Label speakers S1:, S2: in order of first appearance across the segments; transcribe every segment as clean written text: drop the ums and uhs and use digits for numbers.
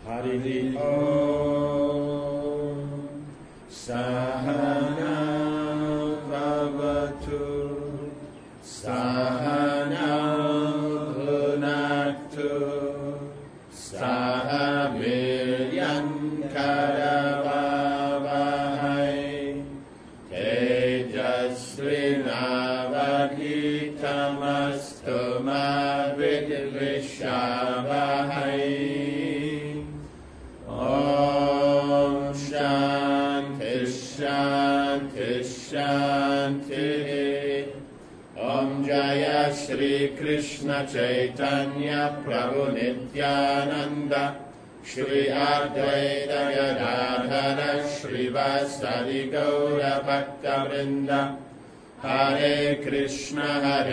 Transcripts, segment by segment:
S1: Hari Om Sahana Bhavatu Sahana Bhunaktu Saha Viryam Karavavahai Tejasvinavadhitamastu ma vidvishavahai. Om Shanti Shanti Shanti. Om Jaya Shri Krishna Chaitanya Prabhu Nityananda Shri Advaita Gadadhara Shri Vasari Gaura Bhakta Vrinda. Hare Krishna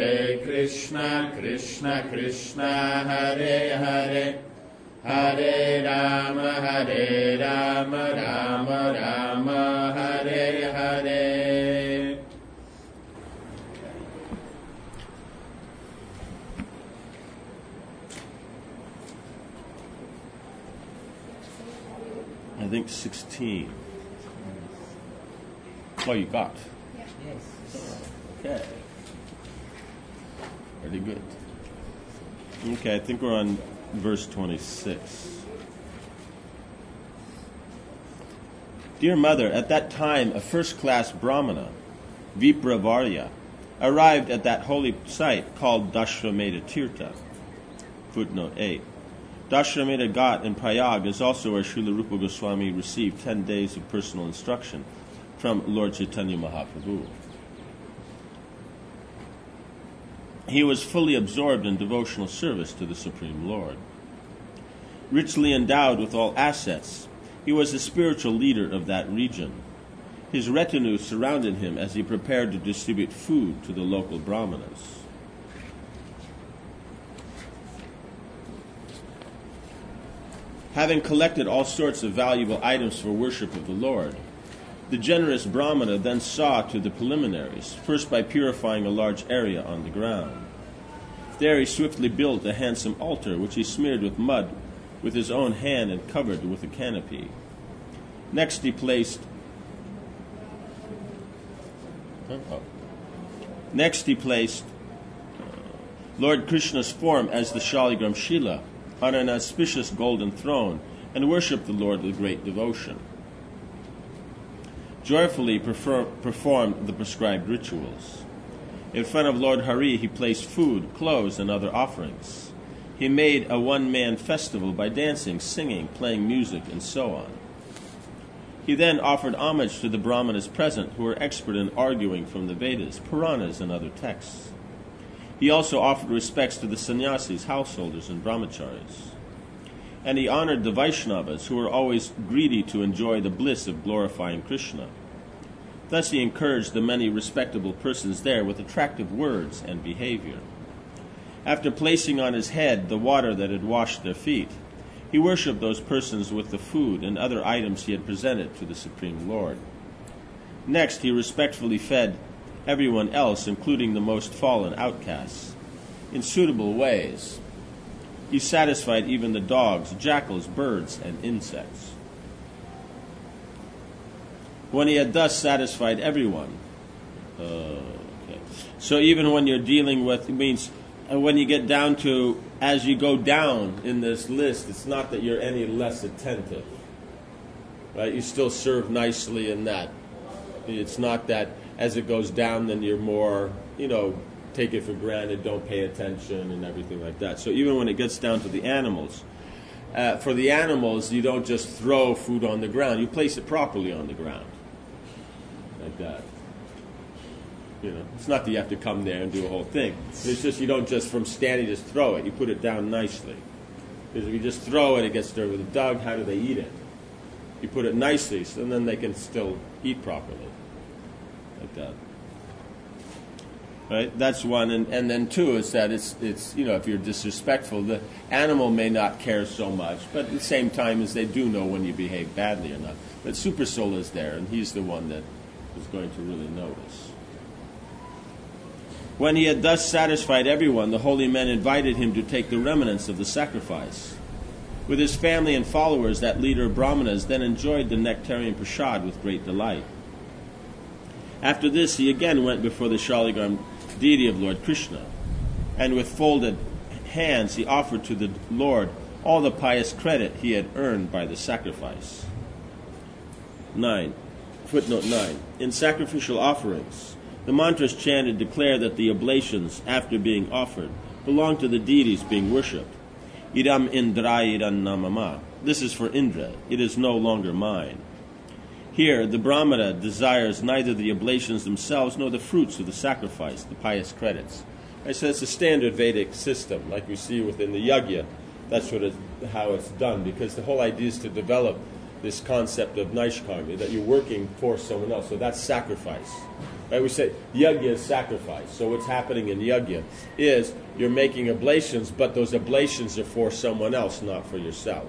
S1: Krishna Krishna Hare Hare Hare Rama Rama Rama Hare Hare. I think 16. Oh, you got?
S2: Yes.
S1: Okay. Pretty good. Okay, I think we're on verse 26. Dear Mother, at that time a first-class Brahmana, Vipravarya, arrived at that holy site called Dashrameda Tirtha. Footnote 8. Dashrameda Ghat in Prayag is also where Srila Rupa Goswami received 10 days of personal instruction from Lord Chaitanya Mahaprabhu. He was fully absorbed in devotional service to the Supreme Lord. Richly endowed with all assets, he was the spiritual leader of that region. His retinue surrounded him as he prepared to distribute food to the local brahmanas. Having collected all sorts of valuable items for worship of the Lord, the generous Brahmana then saw to the preliminaries, first by purifying a large area on the ground. There he swiftly built a handsome altar, which he smeared with mud with his own hand and covered with a canopy. Next he placed Lord Krishna's form as the Shaligram Shila on an auspicious golden throne and worshipped the Lord with great devotion. Joyfully performed the prescribed rituals. In front of Lord Hari he placed food, clothes, and other offerings. He made a one-man festival by dancing, singing, playing music, and so on. He then offered homage to the Brahmanas present, who were expert in arguing from the Vedas, Puranas, and other texts. He also offered respects to the sannyasis, householders, and brahmacharis. And he honored the Vaishnavas, who were always greedy to enjoy the bliss of glorifying Krishna. Thus he encouraged the many respectable persons there with attractive words and behavior. After placing on his head the water that had washed their feet, he worshipped those persons with the food and other items he had presented to the Supreme Lord. Next, he respectfully fed everyone else, including the most fallen outcasts, in suitable ways. He satisfied even the dogs, jackals, birds, and insects. When he had thus satisfied everyone, so even when you're dealing with, it means when you get down to, as you go down in this list, it's not that you're any less attentive, right? You still serve nicely in that. It's not that as it goes down, then you're more, take it for granted, don't pay attention, and everything like that. So even when it gets down to the animals, for the animals, you don't just throw food on the ground. You place it properly on the ground, like that. It's not that you have to come there and do a whole thing. It's just you don't just from standing just throw it. You put it down nicely. Because if you just throw it, it gets dirty. With a dog, how do they eat it? You put it nicely, so then they can still eat properly. Like that. Right? That's one. And then two is that it's if you're disrespectful, the animal may not care so much, but at the same time as they do know when you behave badly or not. But Super Soul is there, and he's the one that is going to really notice. When he had thus satisfied everyone, the holy men invited him to take the remnants of the sacrifice. With his family and followers, that leader of Brahmanas then enjoyed the nectarian prasad with great delight. After this, he again went before the Shaligram deity of Lord Krishna, and with folded hands he offered to the Lord all the pious credit he had earned by the sacrifice. 9. Footnote 9. In sacrificial offerings, the mantras chanted declare that the oblations, after being offered, belong to the deities being worshipped. Idam Indraya idam namama. This is for Indra. It is no longer mine. Here, the Brahmana desires neither the oblations themselves nor the fruits of the sacrifice, the pious credits. And so it's a standard Vedic system, like we see within the yajna. That's how it's done, because the whole idea is to develop this concept of naishkarmi, that you're working for someone else. So that's sacrifice. Right? We say yajna is sacrifice. So what's happening in yajna is you're making oblations, but those oblations are for someone else, not for yourself.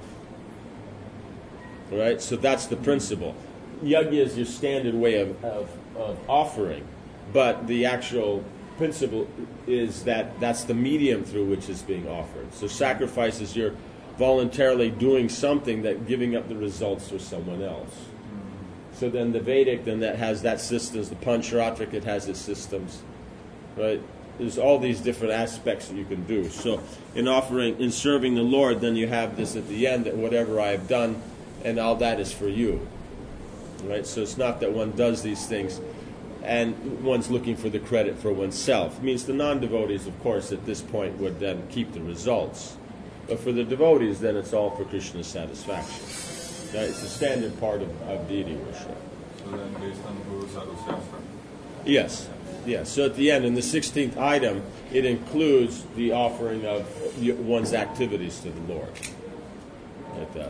S1: All right? So that's the principle. Yajna is your standard way of offering, but the actual principle is that that's the medium through which it's being offered. So sacrifice is you're voluntarily doing something that giving up the results for someone else. So then the Vedic, then that has that systems, the Pancharatric, it has its systems, right? There's all these different aspects that you can do. So in serving the Lord, then you have this at the end, that whatever I have done, and all that is for you. Right? So it's not that one does these things and one's looking for the credit for oneself. It means the non-devotees, of course, at this point would then keep the results. But for the devotees, then it's all for Krishna's satisfaction. Right? It's a standard part of deity worship.
S2: So then based on Guru Sadhu Shastra?
S1: Yes. Yes. So at the end, in the 16th item, it includes the offering of one's activities to the Lord. Like that.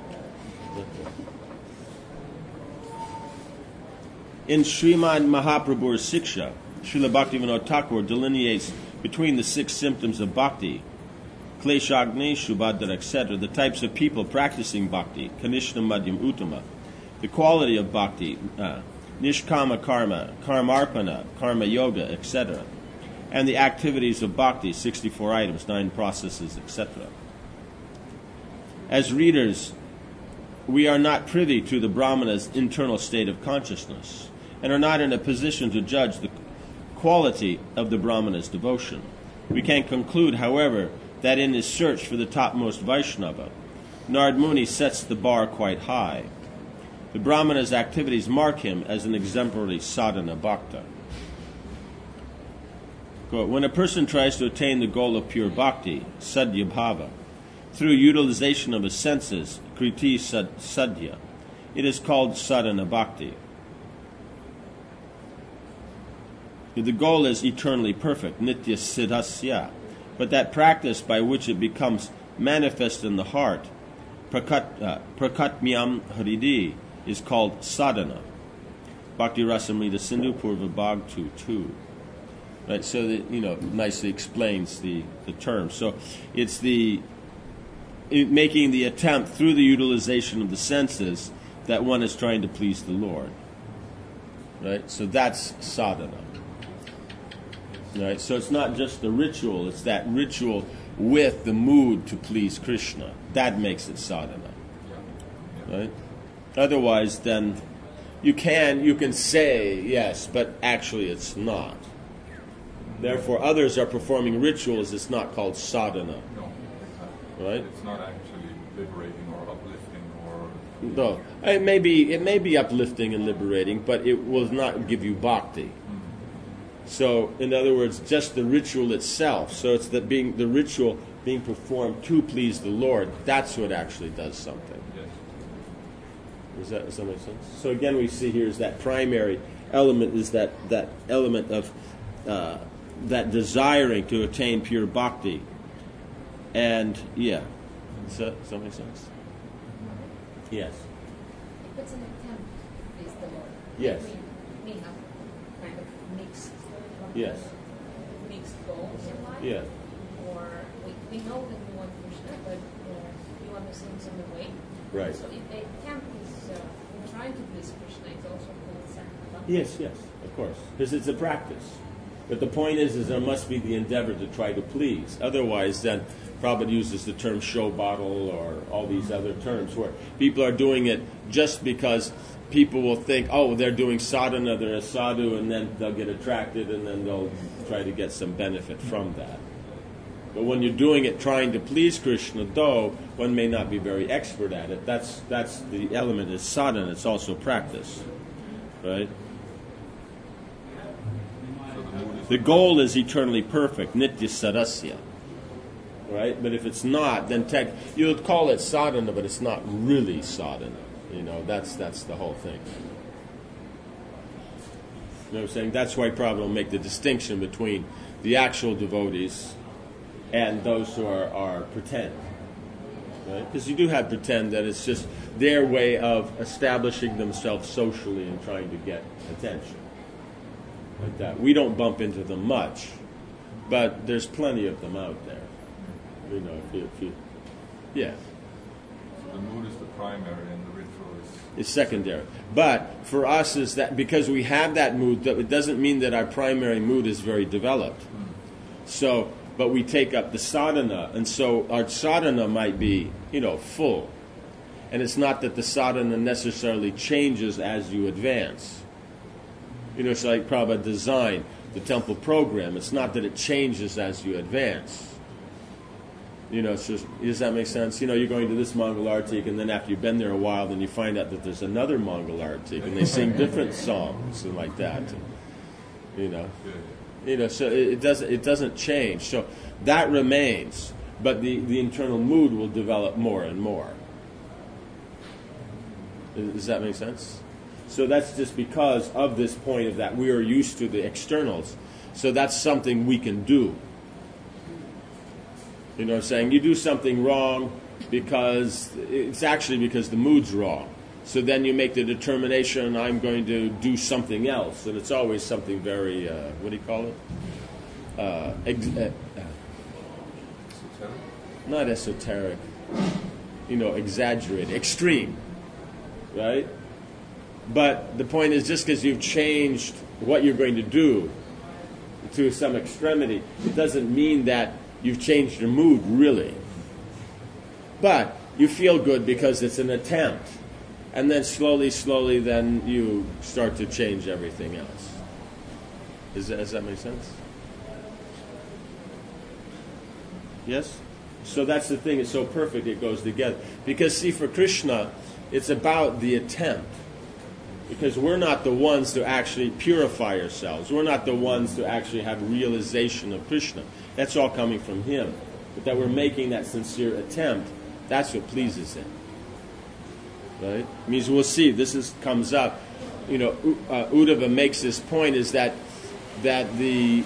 S1: In Srimad Mahaprabhu's Siksha, Srila Bhaktivinoda Thakur delineates between the 6 symptoms of bhakti, Kleshagni, Shubhadra, etc., the types of people practicing bhakti, Kanishna, Madhyam, Uttama, the quality of bhakti, Nishkama karma, Karmarpana, Karma yoga, etc., and the activities of bhakti, 64 items, 9 processes, etc. As readers, we are not privy to the Brahmana's internal state of consciousness, and are not in a position to judge the quality of the Brahmana's devotion. We can conclude, however, that in his search for the topmost Vaishnava, Narad Muni sets the bar quite high. The Brahmana's activities mark him as an exemplary sadhana bhakta. Quote, when a person tries to attain the goal of pure bhakti, sadhya bhava, through utilization of his senses, kriti sadhya, it is called sadhana bhakti. The goal is eternally perfect, nitya siddhasya, but that practice by which it becomes manifest in the heart, prakatmyam haridi, is called sadhana. Bhakti Rasamrita Sindhu Purva Bhag 2.2. Right, so that, nicely explains the term. So it's making the attempt through the utilization of the senses that one is trying to please the Lord. Right, so that's sadhana. Right, so it's not just the ritual; it's that ritual with the mood to please Krishna. That makes it sadhana. Right. Otherwise, then you can say yes, but actually it's not. Therefore, others are performing rituals. It's not called sadhana.
S2: No,
S1: right?
S2: It's not actually liberating or uplifting or.
S1: No, it may be uplifting and liberating, but it will not give you bhakti. So, in other words, just the ritual itself. So it's the ritual being performed to please the Lord. That's what actually does something.
S2: Yes.
S1: Does that make sense? So again, we see here is that primary element is that element of that desiring to attain pure bhakti. And yeah, does that make sense? Yes.
S3: If it's an attempt to please the Lord,
S1: Yes.
S3: we have kind of
S1: Yes.
S3: mixed goals in life.
S1: Yeah.
S3: Or we know that we want Krishna, but we want to sing some way.
S1: Right.
S3: So if the attempt is trying to please Krishna, it's also called sadhana.
S1: Yes, of course, because it's a practice. But the point is there must be the endeavor to try to please. Otherwise, then, Prabhupada uses the term show bottle or all these other terms where people are doing it just because people will think, oh, they're doing sadhana, they're a sadhu, and then they'll get attracted and then they'll try to get some benefit from that. But when you're doing it trying to please Krishna, though one may not be very expert at it, that's the element is sadhana. It's also practice, right? The goal is eternally perfect, nitya sarasya, right? But if it's not, then you would call it sadhana, but it's not really sadhana. You know, that's the whole thing. You know what I'm saying? That's why Prabhupada will make the distinction between the actual devotees and those who are pretend. Right? Because you do have pretend that it's just their way of establishing themselves socially and trying to get attention. Like that. We don't bump into them much, but there's plenty of them out there. You know, if you yeah.
S2: So the mood is the primary and the ritual
S1: is secondary. But for us is that because we have that mood, it doesn't mean that our primary mood is very developed. So, but we take up the sadhana, and so our sadhana might be, full. And it's not that the sadhana necessarily changes as you advance. It's like Prabhupada designed the temple program. It's not that it changes as you advance. It's just, does that make sense? You're going to this Mongol Artik, and then after you've been there a while, then you find out that there's another Mongol Artik, and they sing different songs and like that. So it doesn't change. So that remains, but the internal mood will develop more and more. Does that make sense? So that's just because of this point of that we are used to the externals. So that's something we can do. You know what I'm saying? You do something wrong because it's actually because the mood's wrong. So then you make the determination, I'm going to do something else. And it's always something very, what do you call it? Not esoteric. Exaggerated. Extreme. Right? But the point is, just because you've changed what you're going to do to some extremity, it doesn't mean that you've changed your mood, really. But you feel good because it's an attempt. And then slowly, then you start to change everything else. Does that make sense? Yes? So that's the thing. It's so perfect it goes together. Because, see, for Krishna, it's about the attempt. Because we're not the ones to actually purify ourselves. We're not the ones to actually have realization of Krishna. That's all coming from Him. But that we're making that sincere attempt, that's what pleases Him. Right? It means we'll see. This comes up. Uddhava makes this point is that the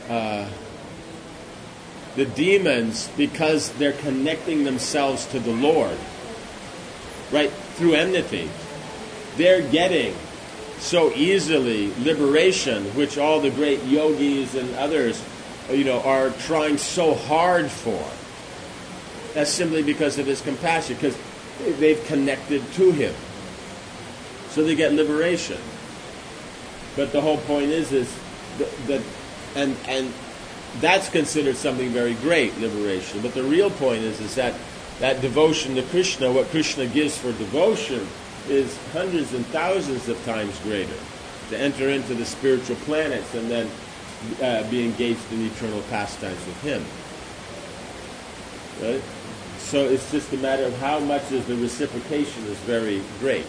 S1: demons, because they're connecting themselves to the Lord, right, through enmity, they're getting so easily liberation, which all the great yogis and others, are trying so hard for. That's simply because of His compassion, because they've connected to Him. So they get liberation. But the whole point is that and that's considered something very great, liberation. But the real point is that devotion to Krishna, what Krishna gives for devotion, is hundreds and thousands of times greater. To enter into the spiritual planets and then be engaged in eternal pastimes with Him. Right? So it's just a matter of how much is the reciprocation is very great.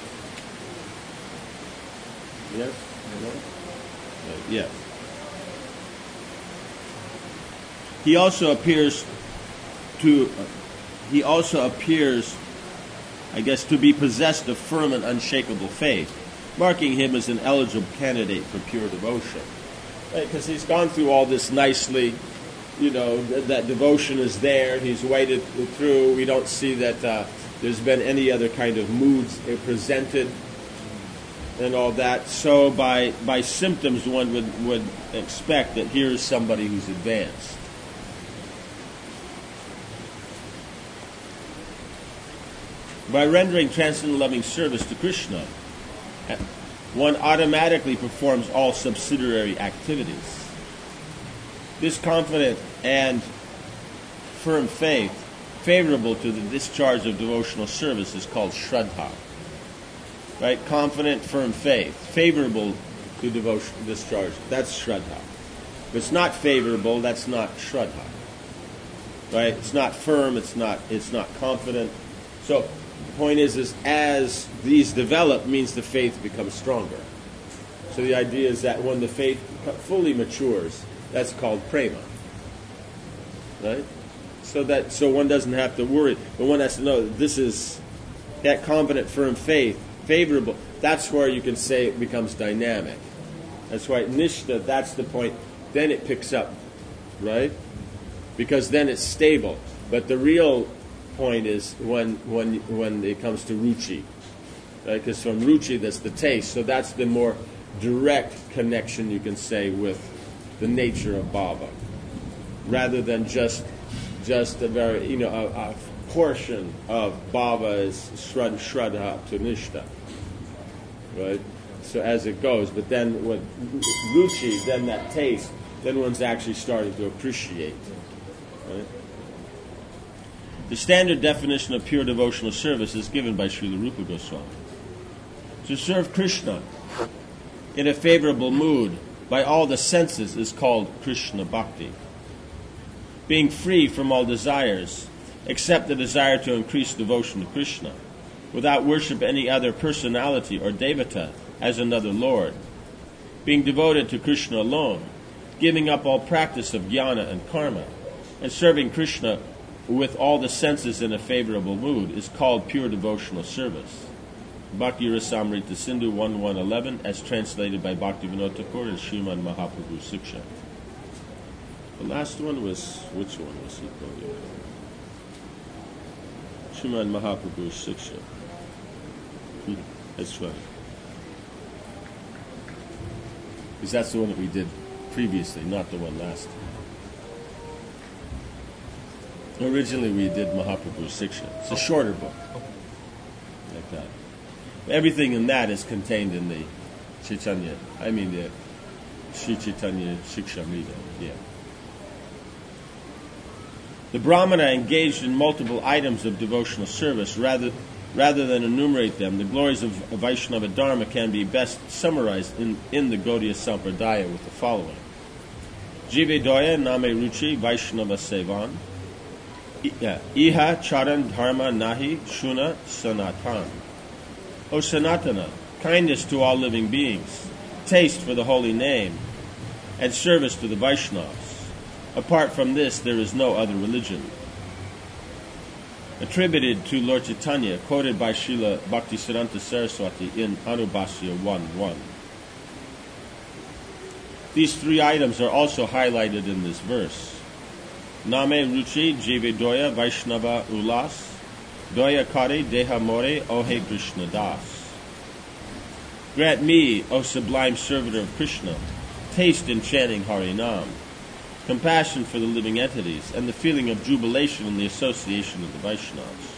S1: Yes? Yes. He also appears, I guess, to be possessed of firm and unshakable faith, marking him as an eligible candidate for pure devotion. Right? Because he's gone through all this nicely. That devotion is there. He's waded through. We don't see that there's been any other kind of moods presented and all that. So by symptoms, one would expect that here's somebody who's advanced. By rendering transcendental loving service to Krishna, one automatically performs all subsidiary activities. This confident and firm faith, favorable to the discharge of devotional service, is called Shraddha. Right? Confident, firm faith, favorable to devotion discharge. That's Shraddha. If it's not favorable, that's not Shraddha. Right? It's not firm, it's not confident. So the point is as these develop means the faith becomes stronger. So the idea is that when the faith fully matures, that's called prema. Right? So one doesn't have to worry, but one has to know that this is that confident, firm faith, favorable. That's where you can say it becomes dynamic. That's why Nishta, that's the point. Then it picks up, right? Because then it's stable. But the real point is when it comes to ruchi, right? Because from ruchi, that's the taste. So that's the more direct connection you can say with the nature of bhava, rather than just a very a portion of bhava is shraddha to nishta, right? So as it goes, but then with ruchi, then that taste, then one's actually starting to appreciate. Right? The standard definition of pure devotional service is given by Srila Rupa Goswami. To serve Krishna in a favorable mood by all the senses is called Krishna Bhakti. Being free from all desires, except the desire to increase devotion to Krishna, without worship any other personality or devata as another Lord. Being devoted to Krishna alone, giving up all practice of jnana and karma, and serving Krishna with all the senses in a favorable mood is called pure devotional service. Bhakti Rasamrita Sindhu 1.1.11 as translated by Bhaktivinoda Thakur and Srimad Mahaprabhu Siksha. The last one was, which one was he quoting? Srimad Mahaprabhu Siksha. That's right. Because that's the one that we did previously, not the one last time. Originally we did Mahaprabhu Siksha. It's a shorter book. Like that. Everything in that is contained in the the Sri Chaitanya Shikshamrita. Yeah. The Brahmana engaged in multiple items of devotional service. Rather than enumerate them, the glories of Vaishnava Dharma can be best summarized in the Gaudiya Sampradaya with the following. Jive Doya Name Ruchi Vaishnava Sevan Iha Charan Dharma Nahi Shuna Sanatan. O Sanatana, kindness to all living beings, taste for the holy name, and service to the Vaishnavas. Apart from this, there is no other religion. Attributed to Lord Chaitanya, quoted by Srila Bhaktisiddhanta Saraswati in Anubhasya 1.1. These three items are also highlighted in this verse. Name Ruchi Jive Doya Vaishnava Ulas Doya Kare Deha More Ohe Krishna Das. Grant me, O sublime servitor of Krishna, taste in chanting Harinam, compassion for the living entities, and the feeling of jubilation in the association of the Vaishnavas.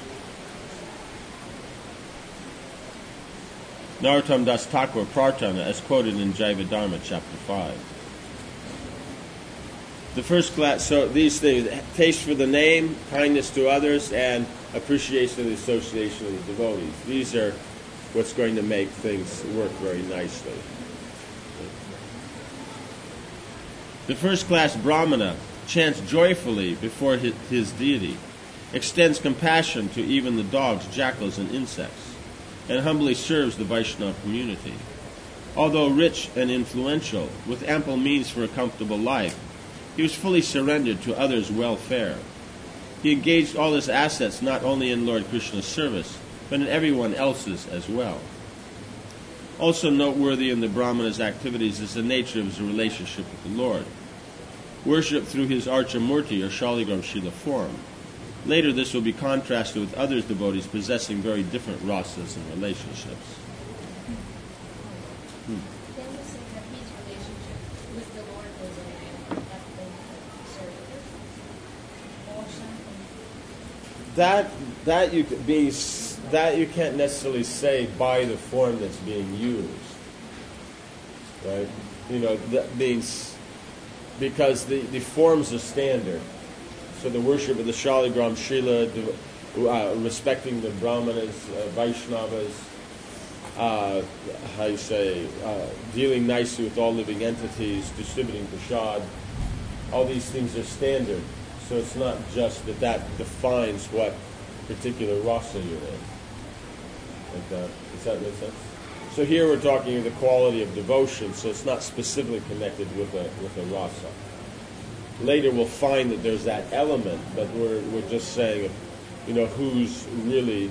S1: Narottam Das Thakur Prarthana, as quoted in Jaiva Dharma, chapter 5. The first class, so these things, taste for the name, kindness to others, and appreciation of the association of the devotees. These are what's going to make things work very nicely. The first class Brahmana chants joyfully before his deity, extends compassion to even the dogs, jackals, and insects, and humbly serves the Vaishnava community. Although rich and influential, with ample means for a comfortable life, he was fully surrendered to others' welfare. He engaged all his assets not only in Lord Krishna's service, but in everyone else's as well. Also noteworthy in the Brahmana's activities is the nature of his relationship with the Lord. Worship through his Archamurti or Shaligram Shila form. Later this will be contrasted with other devotees possessing very different rasas and relationships.
S3: Then we say that his relationship with the Lord was
S1: that you can't necessarily say by the form that's being used, right? That means because the forms are standard. So the worship of the Shaligram Shila, respecting the Brahmanas, Vaishnavas, dealing nicely with all living entities, distributing prasad, all these things are standard. So it's not just that defines what particular rasa you're in. Like that. Does that make sense? So here we're talking of the quality of devotion, so it's not specifically connected with a rasa. Later we'll find that there's that element, but we're just saying, who's really,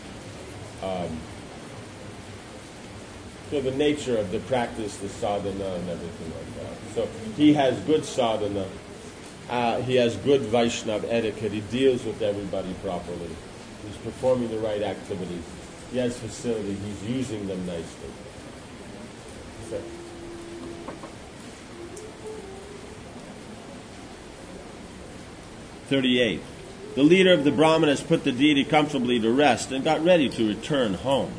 S1: the nature of the practice, the sadhana, and everything like that. So he has good sadhana, he has good Vaishnava etiquette, he deals with everybody properly, he's performing the right activities, he has facility, he's using them nicely. So. 38. The leader of the Brahmanas put the deity comfortably to rest and got ready to return home.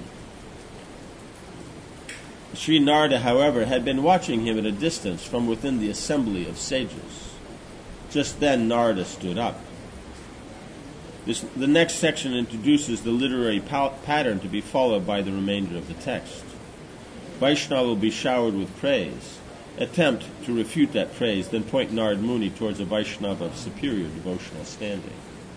S1: Sri Narada, however, had been watching him at a distance from within the assembly of sages. Just then Narada stood up. The next section introduces the literary pattern to be followed by the remainder of the text. Vaishnava will be showered with praise. Attempt to refute that praise, then point Narad Muni towards a Vaishnava of superior devotional standing.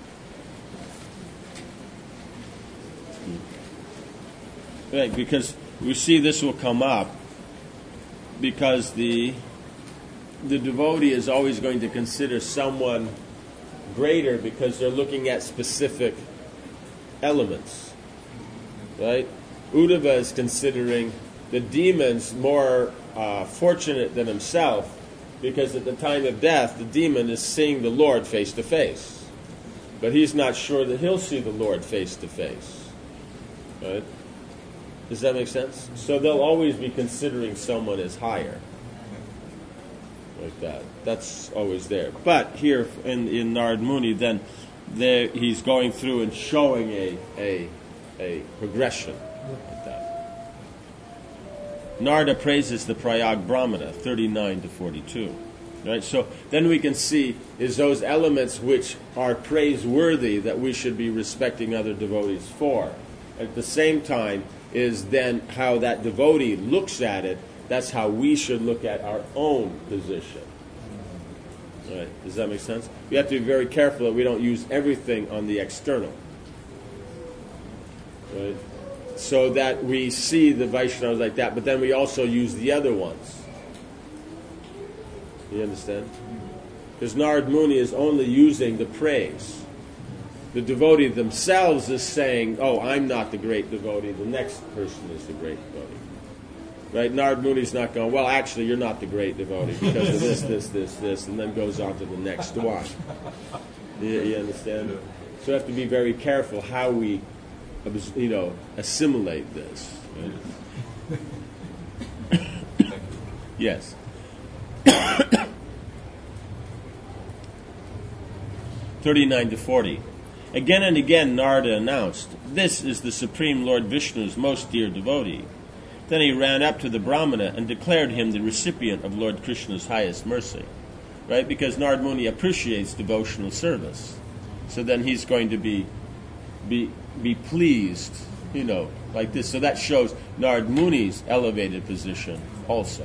S1: Right, because we see this will come up because the devotee is always going to consider someone greater because they're looking at specific elements. Right? Uddhava is considering the demons more fortunate than himself because at the time of death the demon is seeing the Lord face to face, but he's not sure that he'll see the Lord face to face. Right? Does that make sense? So they'll always be considering someone as higher, like that. That's always there. But here in Narad Muni, then he's going through and showing a progression like that. Narada praises the Prayag Brahmana, 39 to 42. Right? So then we can see is those elements which are praiseworthy that we should be respecting other devotees for. At the same time is then how that devotee looks at it. That's how we should look at our own position. Right? Does that make sense? We have to be very careful that we don't use everything on the external. Right? So that we see the Vaishnavas like that, but then we also use the other ones. You understand? Because Narad Muni is only using the praise. The devotee themselves is saying, oh, I'm not the great devotee, the next person is the great devotee. Right? Narad Muni's not going, well, actually, you're not the great devotee because of this, and then goes on to the next one. You understand? So we have to be very careful how we assimilate this. Right? Yes. 39 to 40. Again and again Narada announced, "This is the Supreme Lord Vishnu's most dear devotee." Then he ran up to the Brahmana and declared him the recipient of Lord Krishna's highest mercy. Right? Because Narad Muni appreciates devotional service. So then he's going to be pleased, like this. So that shows Narad Muni's elevated position also.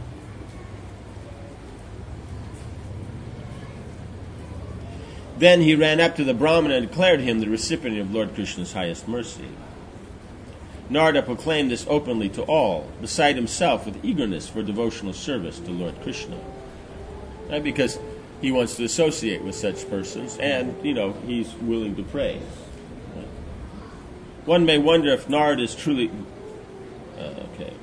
S1: Then he ran up to the Brahmana and declared him the recipient of Lord Krishna's highest mercy. Narada proclaimed this openly to all, beside himself with eagerness for devotional service to Lord Krishna. Right? Because he wants to associate with such persons, and, he's willing to praise. Right? One may wonder if Narada is truly... okay.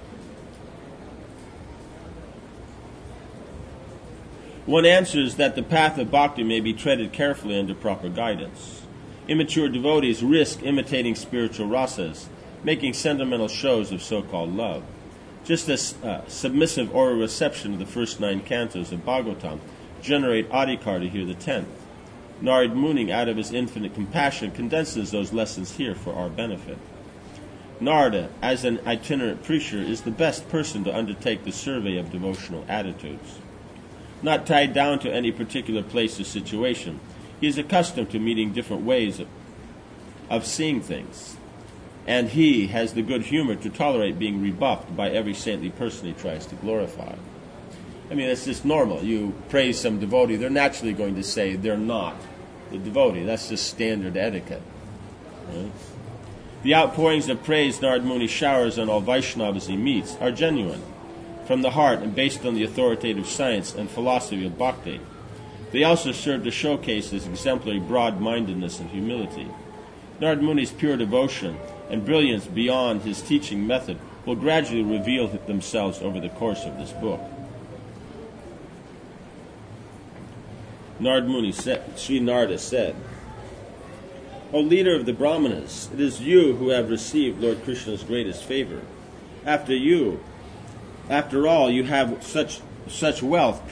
S1: One answers that the path of bhakti may be treaded carefully under proper guidance. Immature devotees risk imitating spiritual rasas, making sentimental shows of so-called love. Just as submissive oral reception of the first 9 cantos of Bhagavatam generate adhikar to hear the 10th. Narad Muni, out of his infinite compassion, condenses those lessons here for our benefit. Narada, as an itinerant preacher, is the best person to undertake the survey of devotional attitudes. not tied down to any particular place or situation. He is accustomed to meeting different ways of seeing things. And he has the good humor to tolerate being rebuffed by every saintly person he tries to glorify. I mean, it's just normal. You praise some devotee, they're naturally going to say they're not the devotee. That's just standard etiquette. Right? The outpourings of praise Narad Muni showers on all Vaishnavas he meets are genuine, from the heart and based on the authoritative science and philosophy of bhakti. They also serve to showcase his exemplary broad-mindedness and humility. Narad Muni's pure devotion and brilliance beyond his teaching method will gradually reveal themselves over the course of this book. Narad Muni said, Sri Narada said, O leader of the Brahmanas, it is you who have received Lord Krishna's greatest favor. After all, you have such wealth,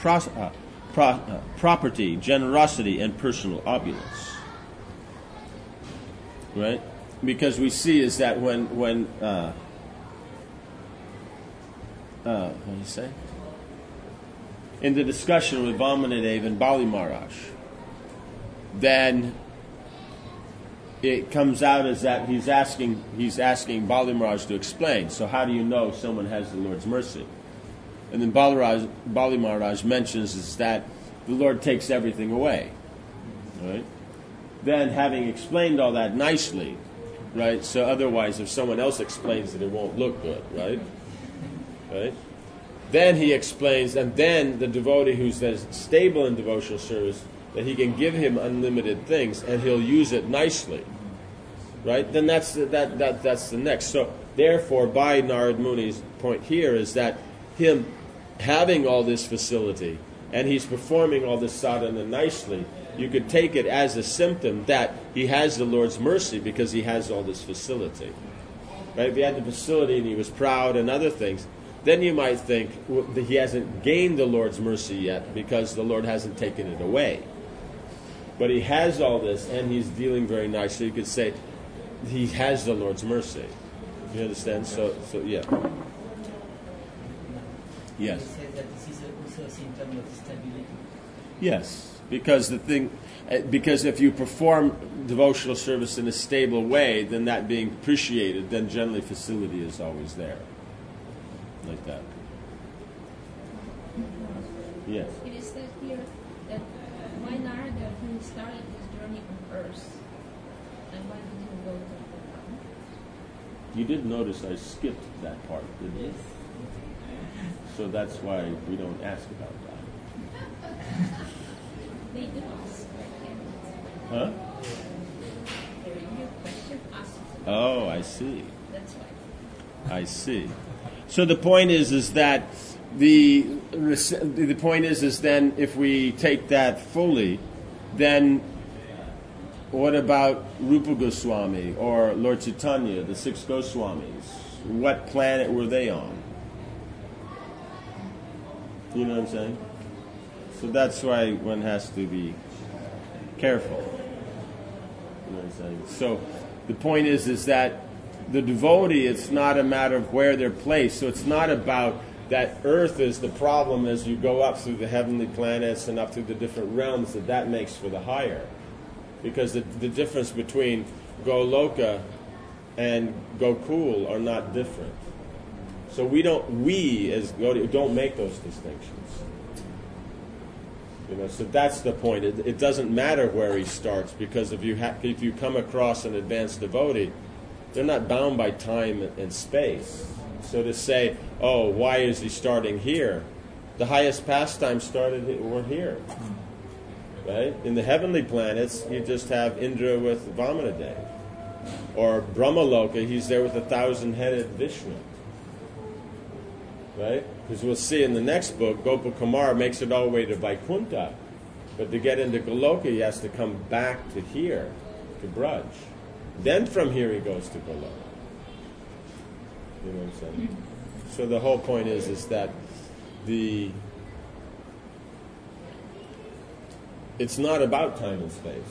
S1: property, generosity, and personal opulence. Right? Because we see is that when what do you say? In the discussion with Vamanadev and Bali Maharaj, then it comes out as that he's asking Bali Maharaj to explain. So how do you know someone has the Lord's mercy? And then Bali Maharaj mentions is that the Lord takes everything away. Right? Then having explained all that nicely, right? So otherwise if someone else explains it won't look good, right? Right? Then he explains, and then the devotee who's stable in devotional service, that he can give him unlimited things, and he'll use it nicely, right? Then that's the next. So therefore, by Narad Muni's point here is that him having all this facility, and he's performing all this sadhana nicely, you could take it as a symptom that he has the Lord's mercy because he has all this facility, right? If he had the facility and he was proud and other things, then you might think that he hasn't gained the Lord's mercy yet because the Lord hasn't taken it away. But he has all this, and he's dealing very nicely. You could say he has the Lord's mercy. You understand? So yeah. Yes.
S4: He says that this is also a symptom of stability.
S1: Yes, because if you perform devotional service in a stable way, then that being appreciated, then generally facility is always there. Like that. Yes.
S3: It is said here that why Narada, when he started his journey on earth, and why he didn't go to the
S1: You did notice I skipped that part, didn't you? So that's why we don't ask about that.
S3: They do ask.
S1: Huh?
S3: Your question asks.
S1: Oh, I see.
S3: That's why.
S1: I see. So the point is that the point is then if we take that fully, then what about Rupa Goswami or Lord Chaitanya, the 6 Goswamis? What planet were they on? You know what I'm saying? So that's why one has to be careful. You know what I'm saying? So the point is that the devotee, it's not a matter of where they're placed. So it's not about that earth is the problem as you go up through the heavenly planets and up through the different realms that makes for the higher. Because the difference between Goloka and Gokul are not different. So we as Gaudiya don't make those distinctions. You know, so that's the point. It doesn't matter where he starts, because if you come across an advanced devotee, they're not bound by time and space. So to say, oh, why is he starting here? The highest pastimes were here. Right? In the heavenly planets, you just have Indra with Vamanadev. Or Brahmaloka, he's there with 1,000-headed Vishnu. Right? Because we'll see in the next book, Gopal Kumar makes it all the way to Vaikuntha. But to get into Goloka, he has to come back to here, to Braj. Then from here he goes to Goloka. You know what I'm saying? So the whole point is that it's not about time and space.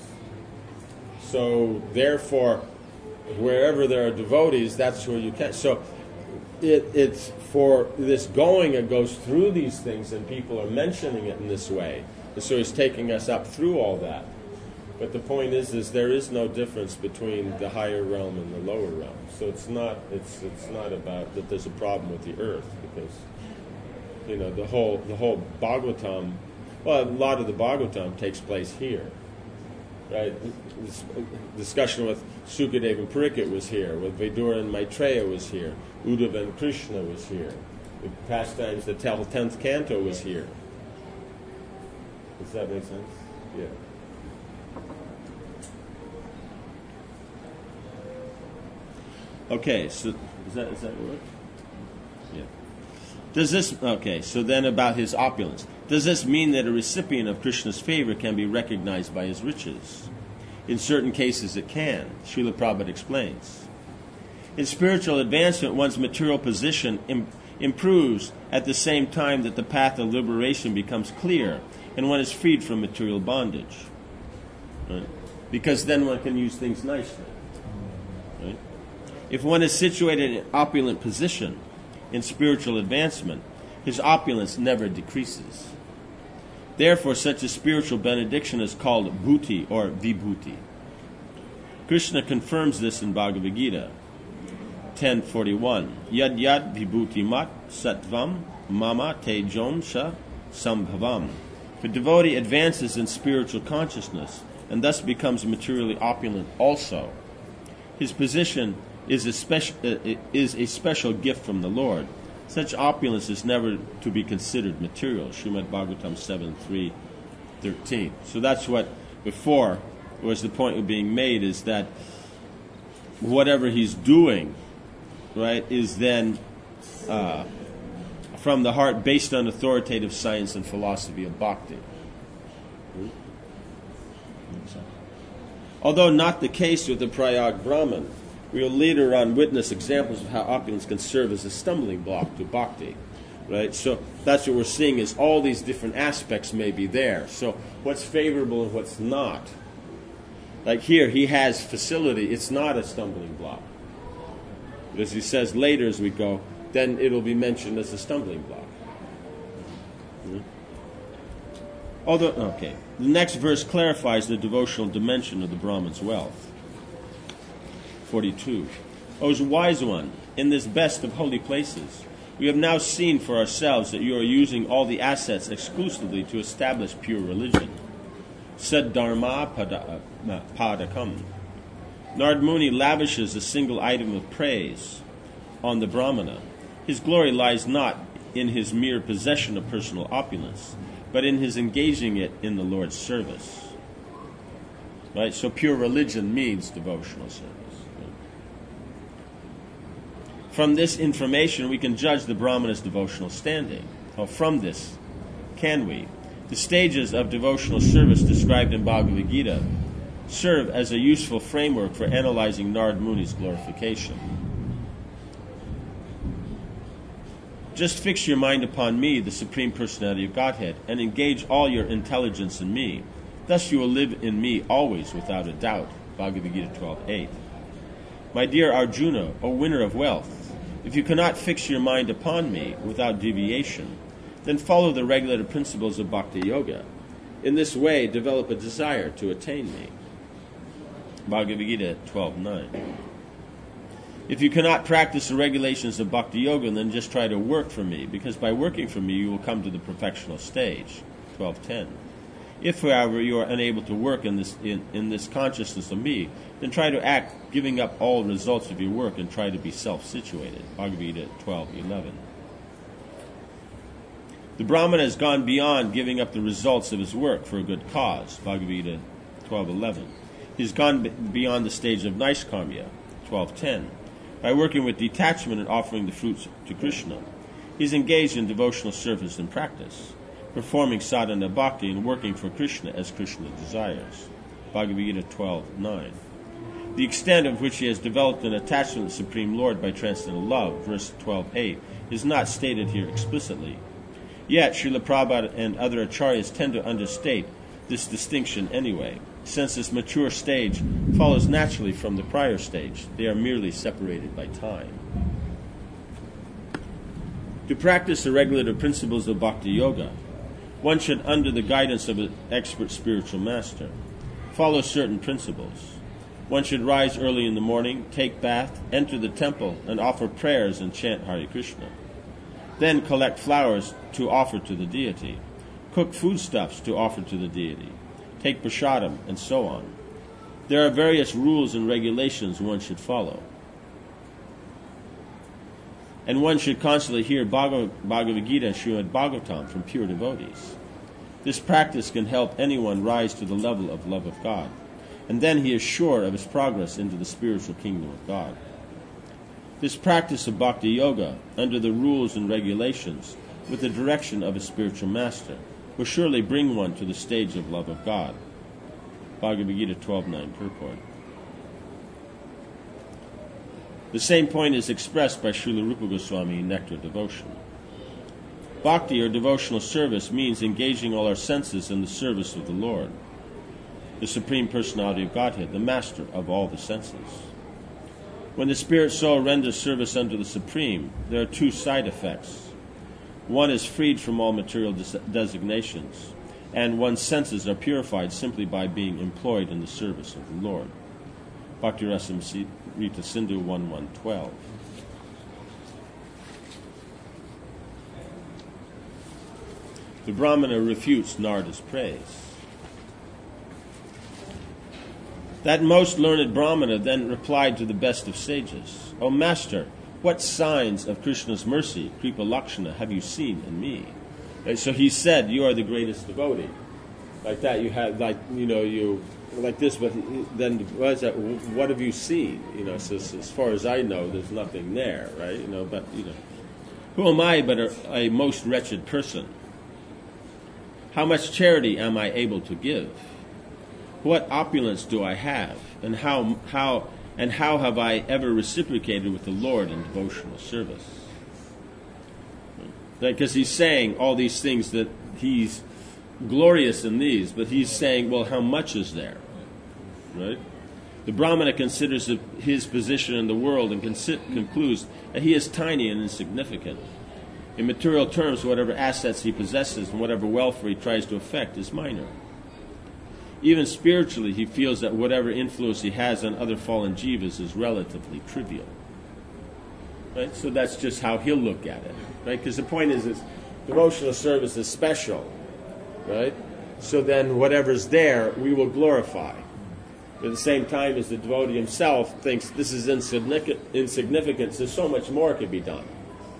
S1: So therefore, wherever there are devotees, that's where you can. So it's for this going, it goes through these things, and people are mentioning it in this way. And so he's taking us up through all that. But the point is there is no difference between the higher realm and the lower realm. So it's not about that there's a problem with the earth, because the whole Bhagavatam, well, a lot of the Bhagavatam takes place here, right? This discussion with Sukadeva and Parikshit was here, with Vidura and Maitreya was here, Uddhava and Krishna was here, the pastimes, the 10th canto was here. Does that make sense? Yeah. Okay, so is that work? Yeah. So then about his opulence. Does this mean that a recipient of Krishna's favor can be recognized by his riches? In certain cases it can. Srila Prabhupada explains. In spiritual advancement, one's material position improves at the same time that the path of liberation becomes clear and one is freed from material bondage. Right? Because then one can use things nicely. Right? If one is situated in an opulent position in spiritual advancement, his opulence never decreases. Therefore, such a spiritual benediction is called bhuti or vibhuti. Krishna confirms this in Bhagavad Gita 10:41. Yad yad vibhuti mat sattvam mama te jomsha sambhavam. The devotee advances in spiritual consciousness and thus becomes materially opulent also. His position is a special gift from the Lord. Such opulence is never to be considered material. Srimad Bhagavatam 7:3-13. So that's what before was the point being made, is that whatever he's doing, right, is then from the heart, based on authoritative science and philosophy of bhakti. Although not the case with the Prayag Brahmin, we will later on witness examples of how opulence can serve as a stumbling block to bhakti. Right? So that's what we're seeing, is all these different aspects may be there. So what's favorable and what's not. Like here, he has facility. It's not a stumbling block. But as he says later as we go, then it'll be mentioned as a stumbling block. The next verse clarifies the devotional dimension of the Brahman's wealth. 42. O wise one, in this best of holy places, we have now seen for ourselves that you are using all the assets exclusively to establish pure religion. Sad dharma padakam. Narad Muni lavishes a single item of praise on the Brahmana. His glory lies not in his mere possession of personal opulence, but in his engaging it in the Lord's service. Right? So pure religion means devotional service. From this information, we can judge the Brahmana's devotional standing. Well, from this, can we? The stages of devotional service described in Bhagavad Gita serve as a useful framework for analyzing Narad Muni's glorification. Just fix your mind upon me, the Supreme Personality of Godhead, and engage all your intelligence in me. Thus you will live in me always without a doubt. Bhagavad Gita 12:8. My dear Arjuna, O winner of wealth, if you cannot fix your mind upon me without deviation, then follow the regulated principles of Bhakti Yoga. In this way, develop a desire to attain me. Bhagavad Gita 12:9. If you cannot practice the regulations of Bhakti Yoga, then just try to work for me, because by working for me, you will come to the perfectional stage. 12:10. If, however, you are unable to work in this consciousness of me, then try to act, giving up all results of your work, and try to be self-situated. Bhagavad Gita 12:11. The Brahmana has gone beyond giving up the results of his work for a good cause. Bhagavad Gita 12:11. He's gone beyond the stage of Naishkarmya. 12:10. By working with detachment and offering the fruits to Krishna, he's engaged in devotional service and practice, performing sadhana bhakti and working for Krishna as Krishna desires. Bhagavad Gita 12:9. The extent of which he has developed an attachment to the Supreme Lord by transcendental love, verse 12:8, is not stated here explicitly. Yet, Srila Prabhupada and other acharyas tend to understate this distinction anyway, since this mature stage follows naturally from the prior stage. They are merely separated by time. To practice the regulative principles of Bhakti Yoga, one should, under the guidance of an expert spiritual master, follow certain principles. One should rise early in the morning, take bath, enter the temple, and offer prayers and chant Hare Krishna. Then collect flowers to offer to the deity, cook foodstuffs to offer to the deity, take prasadam, and so on. There are various rules and regulations one should follow. And one should constantly hear Bhagavad Gita and Srimad Bhagavatam from pure devotees. This practice can help anyone rise to the level of love of God, and then he is sure of his progress into the spiritual kingdom of God. This practice of Bhakti Yoga, under the rules and regulations, with the direction of a spiritual master, will surely bring one to the stage of love of God. Bhagavad Gita 12.9 purport. The same point is expressed by Srila Rupa Goswami in Nectar Devotion. Bhakti, or devotional service, means engaging all our senses in the service of the Lord, the Supreme Personality of Godhead, the master of all the senses. When the spirit soul renders service unto the Supreme, there are two side effects. One is freed from all material designations, and one's senses are purified simply by being employed in the service of the Lord. Bhakti Rasamrita Sindhu 1.1.12. The Brahmana refutes Narada's praise. That most learned Brahmana then replied to the best of sages, O Master, what signs of Krishna's mercy, Kripa Lakshana, have you seen in me? And so he said, you are the greatest devotee. Like that, you have, you like this, but then what have you seen? So as far as I know, there's nothing there, right? Who am I but a most wretched person? How much charity am I able to give? What opulence do I have? And how have I ever reciprocated with the Lord in devotional service? Because he's saying all these things that he's glorious in these, but he's saying, well, how much is there? Right? The Brahmana considers his position in the world and concludes that he is tiny and insignificant. In material terms, whatever assets he possesses and whatever welfare he tries to effect is minor. Even spiritually, he feels that whatever influence he has on other fallen jivas is relatively trivial. Right? So that's just how he'll look at it. Right? Because the point is devotional service is special. Right? So then whatever's there, we will glorify. At the same time as the devotee himself thinks this is insignificant, so much more could be done.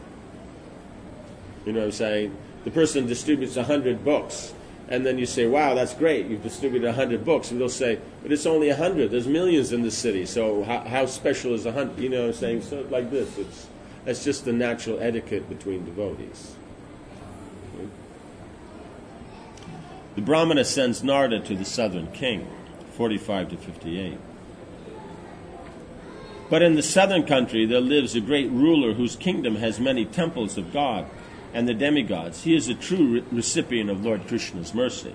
S1: You know what I'm saying? The person distributes 100 books, and then you say, wow, that's great, you've distributed 100 books. And they'll say, but it's only 100. There's millions in the city, so how special is 100? You know what I'm saying? So like this, that's just the natural etiquette between devotees. The Brahmana sends Narada to the southern king, 45 to 58. But in the southern country there lives a great ruler whose kingdom has many temples of God and the demigods. He is a true recipient of Lord Krishna's mercy.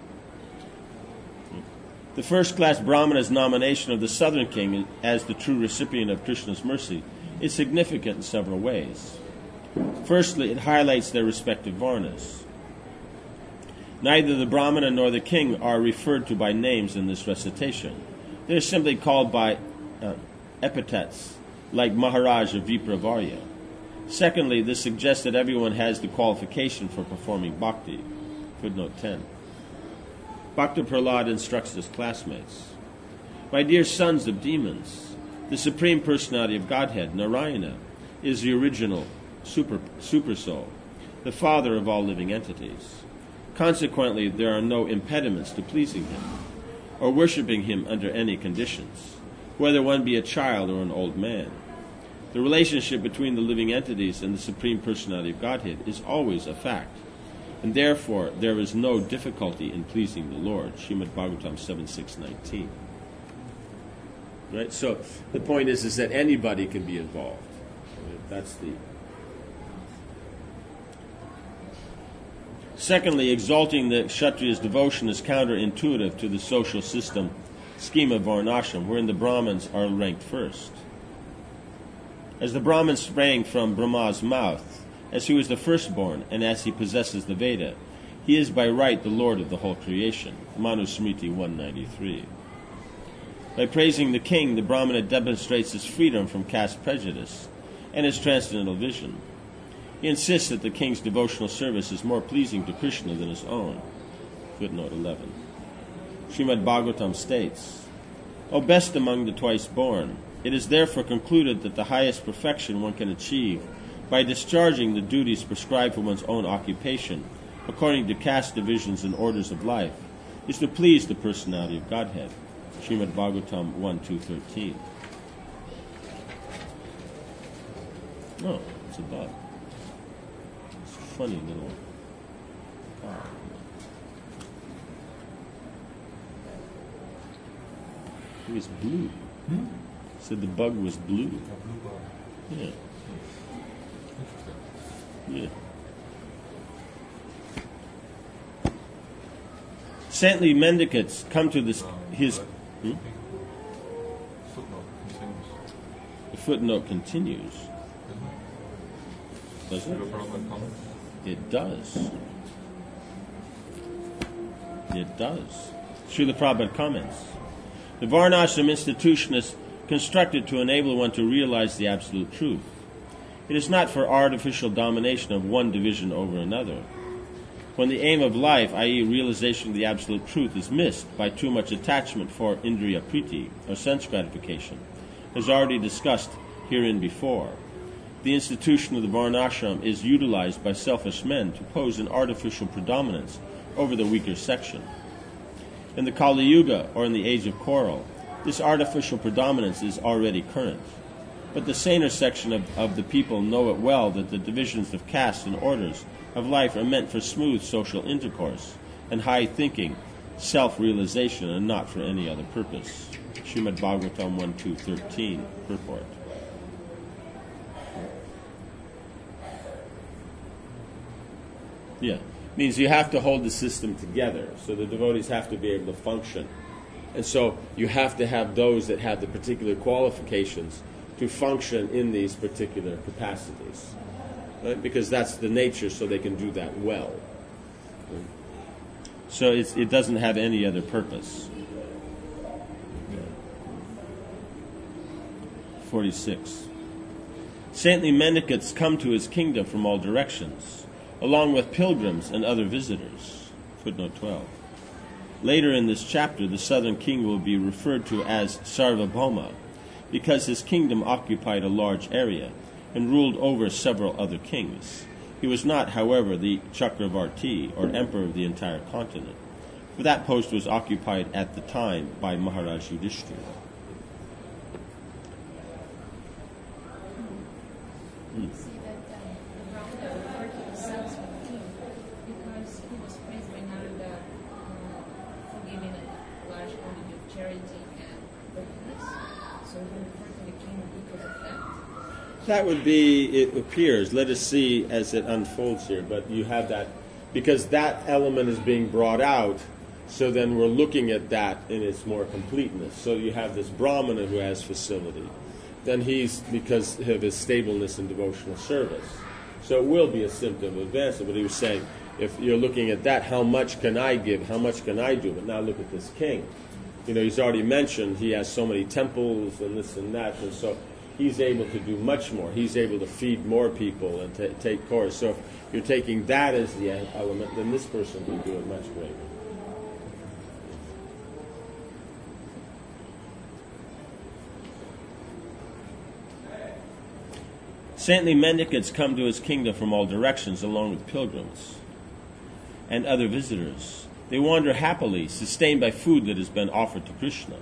S1: The first-class Brahmana's nomination of the southern king as the true recipient of Krishna's mercy is significant in several ways. Firstly, it highlights their respective varnas. Neither the Brahmana nor the king are referred to by names in this recitation. They are simply called by epithets, like Maharaj of Vipravarya. Secondly, this suggests that everyone has the qualification for performing bhakti. Footnote 10. Bhakta Prahlad instructs his classmates, my dear sons of demons, the Supreme Personality of Godhead, Narayana, is the original super soul, the father of all living entities. Consequently, there are no impediments to pleasing him or worshipping him under any conditions, whether one be a child or an old man. The relationship between the living entities and the Supreme Personality of Godhead is always a fact, and therefore there is no difficulty in pleasing the Lord. Srimad Bhagavatam 7.6.19. Right? So the point is that anybody can be involved. Right? That's the... Secondly, exalting the Kshatriya's devotion is counterintuitive to the social system scheme of Varnashram, wherein the Brahmins are ranked first. As the Brahmins sprang from Brahma's mouth, as he was the firstborn, and as he possesses the Veda. He is by right the Lord of the whole creation. Manusmriti 193. By praising the king, the Brahmana demonstrates his freedom from caste prejudice and his transcendental vision. He insists that the king's devotional service is more pleasing to Krishna than his own. Footnote 11. Srimad Bhagavatam states, O best among the twice born, it is therefore concluded that the highest perfection one can achieve by discharging the duties prescribed for one's own occupation, according to caste divisions and orders of life, is to please the personality of Godhead. Srimad Bhagavatam 1.2.13. Oh, it's a bug. It's a funny little bug. It was blue. Said the bug was blue.
S2: A blue bug.
S1: Yeah.
S2: Interesting.
S1: Yeah. Saintly mendicants come to his.
S2: Footnote continues.
S1: The footnote continues. Does it?
S2: Srila Prabhupada comments.
S1: It does. It does. Srila Prabhupada comments. The Varnashram institution is constructed to enable one to realize the absolute truth. It is not for artificial domination of one division over another. When the aim of life, i.e. realization of the absolute truth, is missed by too much attachment for indriya priti, or sense gratification, as already discussed herein before, the institution of the Varnashram is utilized by selfish men to pose an artificial predominance over the weaker section. In the Kali Yuga, or in the age of quarrel, this artificial predominance is already current. But the saner section of the people know it well that the divisions of caste and orders of life are meant for smooth social intercourse and high thinking, self-realization, and not for any other purpose. Srimad Bhagavatam 1.2.13, purport. Yeah, means you have to hold the system together, so the devotees have to be able to function. And so you have to have those that have the particular qualifications to function in these particular capacities. Right? Because that's the nature, so they can do that well. So it doesn't have any other purpose. 46. Saintly mendicants come to his kingdom from all directions, along with pilgrims and other visitors. Footnote 12. Later in this chapter, the southern king will be referred to as Sarvabhauma, because his kingdom occupied a large area and ruled over several other kings. He was not, however, the Chakravarti, or emperor of the entire continent, for that post was occupied at the time by Maharaj Yudhishthira.
S3: You see that the Brahmana referred to himself as the king because he was praised by Narada for giving a large quantity of charity and forgiveness. So he referred to the king because of that.
S1: That would be, it appears, let us see as it unfolds here, but you have that, because that element is being brought out, so then we're looking at that in its more completeness. So you have this Brahmana who has facility. Then he's, because of his stableness in devotional service. So it will be a symptom of advancement, but he was saying, if you're looking at that, how much can I give, how much can I do? But now look at this king. You know, he's already mentioned he has so many temples and this and that, and so he's able to do much more. He's able to feed more people and take course. So if you're taking that as the element, then this person can do it much greater. Saintly mendicants come to his kingdom from all directions, along with pilgrims and other visitors. They wander happily, sustained by food that has been offered to Krishna.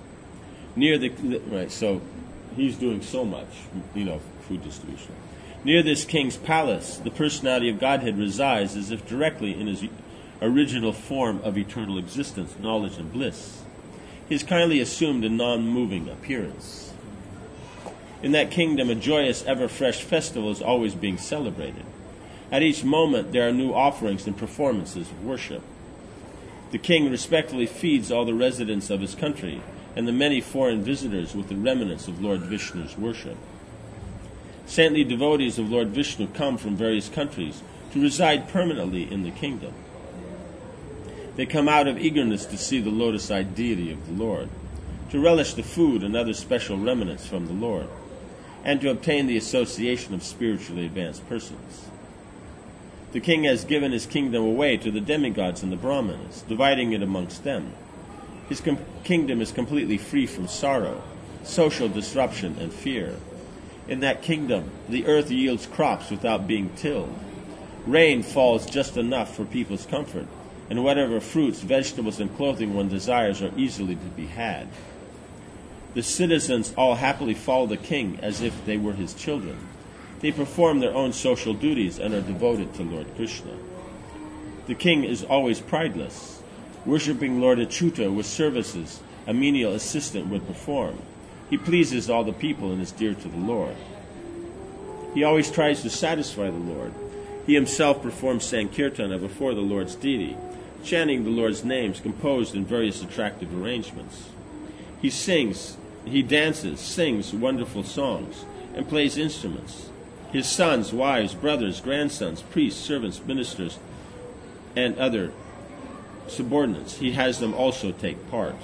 S1: So he's doing so much, food distribution. Near this king's palace, the personality of Godhead resides as if directly in his original form of eternal existence, knowledge, and bliss. He has kindly assumed a non-moving appearance. In that kingdom, a joyous, ever-fresh festival is always being celebrated. At each moment, there are new offerings and performances of worship. The king respectfully feeds all the residents of his country and the many foreign visitors with the remnants of Lord Vishnu's worship. Saintly devotees of Lord Vishnu come from various countries to reside permanently in the kingdom. They come out of eagerness to see the lotus-eyed deity of the Lord, to relish the food and other special remnants from the Lord, and to obtain the association of spiritually advanced persons. The king has given his kingdom away to the demigods and the Brahmanas, dividing it amongst them. His kingdom is completely free from sorrow, social disruption, and fear. In that kingdom, the earth yields crops without being tilled. Rain falls just enough for people's comfort, and whatever fruits, vegetables, and clothing one desires are easily to be had. The citizens all happily follow the king as if they were his children. They perform their own social duties and are devoted to Lord Krishna. The king is always prideless, worshipping Lord Achyuta with services a menial assistant would perform. He pleases all the people and is dear to the Lord. He always tries to satisfy the Lord. He himself performs Sankirtana before the Lord's deity, chanting the Lord's names composed in various attractive arrangements. He sings, he dances, sings wonderful songs, and plays instruments. His sons, wives, brothers, grandsons, priests, servants, ministers, and other subordinates, he has them also take part.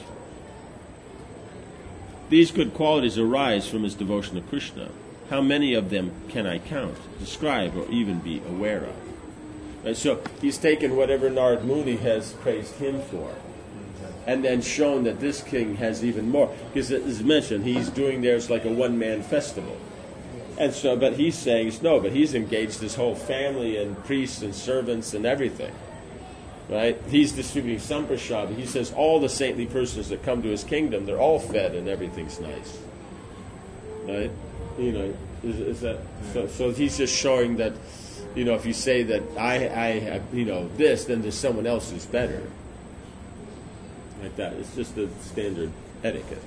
S1: These good qualities arise from his devotion to Krishna. How many of them can I count, describe, or even be aware of? And so he's taken whatever Narad Muni has praised him for, and then shown that this king has even more. Because as mentioned, he's doing theirs like a one-man festival. And so, but he's saying, no, but he's engaged his whole family and priests and servants and everything. Right? He's distributing samprasad. He says all the saintly persons that come to his kingdom, they're all fed and everything's nice. Right? You know, is that so he's just showing that, you know, if you say that I have, you know, this, then there's someone else who's better. Like that. It's just a standard etiquette.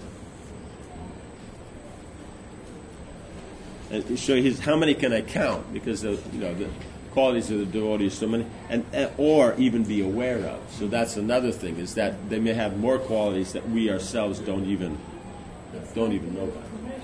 S1: And so how many can I count? Because the qualities of the devotee are so many, and or even be aware of. So that's another thing, is that they may have more qualities that we ourselves don't even know about.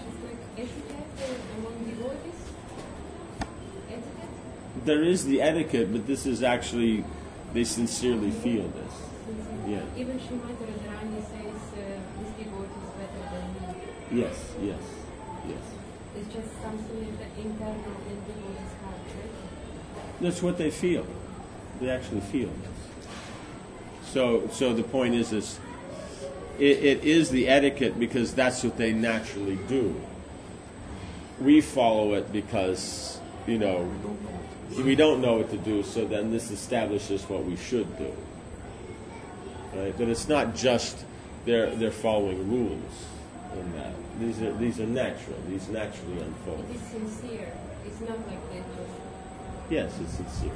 S1: There is the etiquette, but this is actually, they sincerely feel this. Yeah.
S3: Even Srimati Radharani says this devotee is better than me.
S1: Yes.
S3: It's just something internal in devotee's heart, right?
S1: That's what they feel. They actually feel this. So the point is this: it is the etiquette because that's what they naturally do. We follow it because, you know, we don't know what to do, so then this establishes what we should do. Right? But it's not just they're following rules in that. These are natural. These naturally unfold.
S3: It is sincere. It's not like they just...
S1: Yes, it's sincere.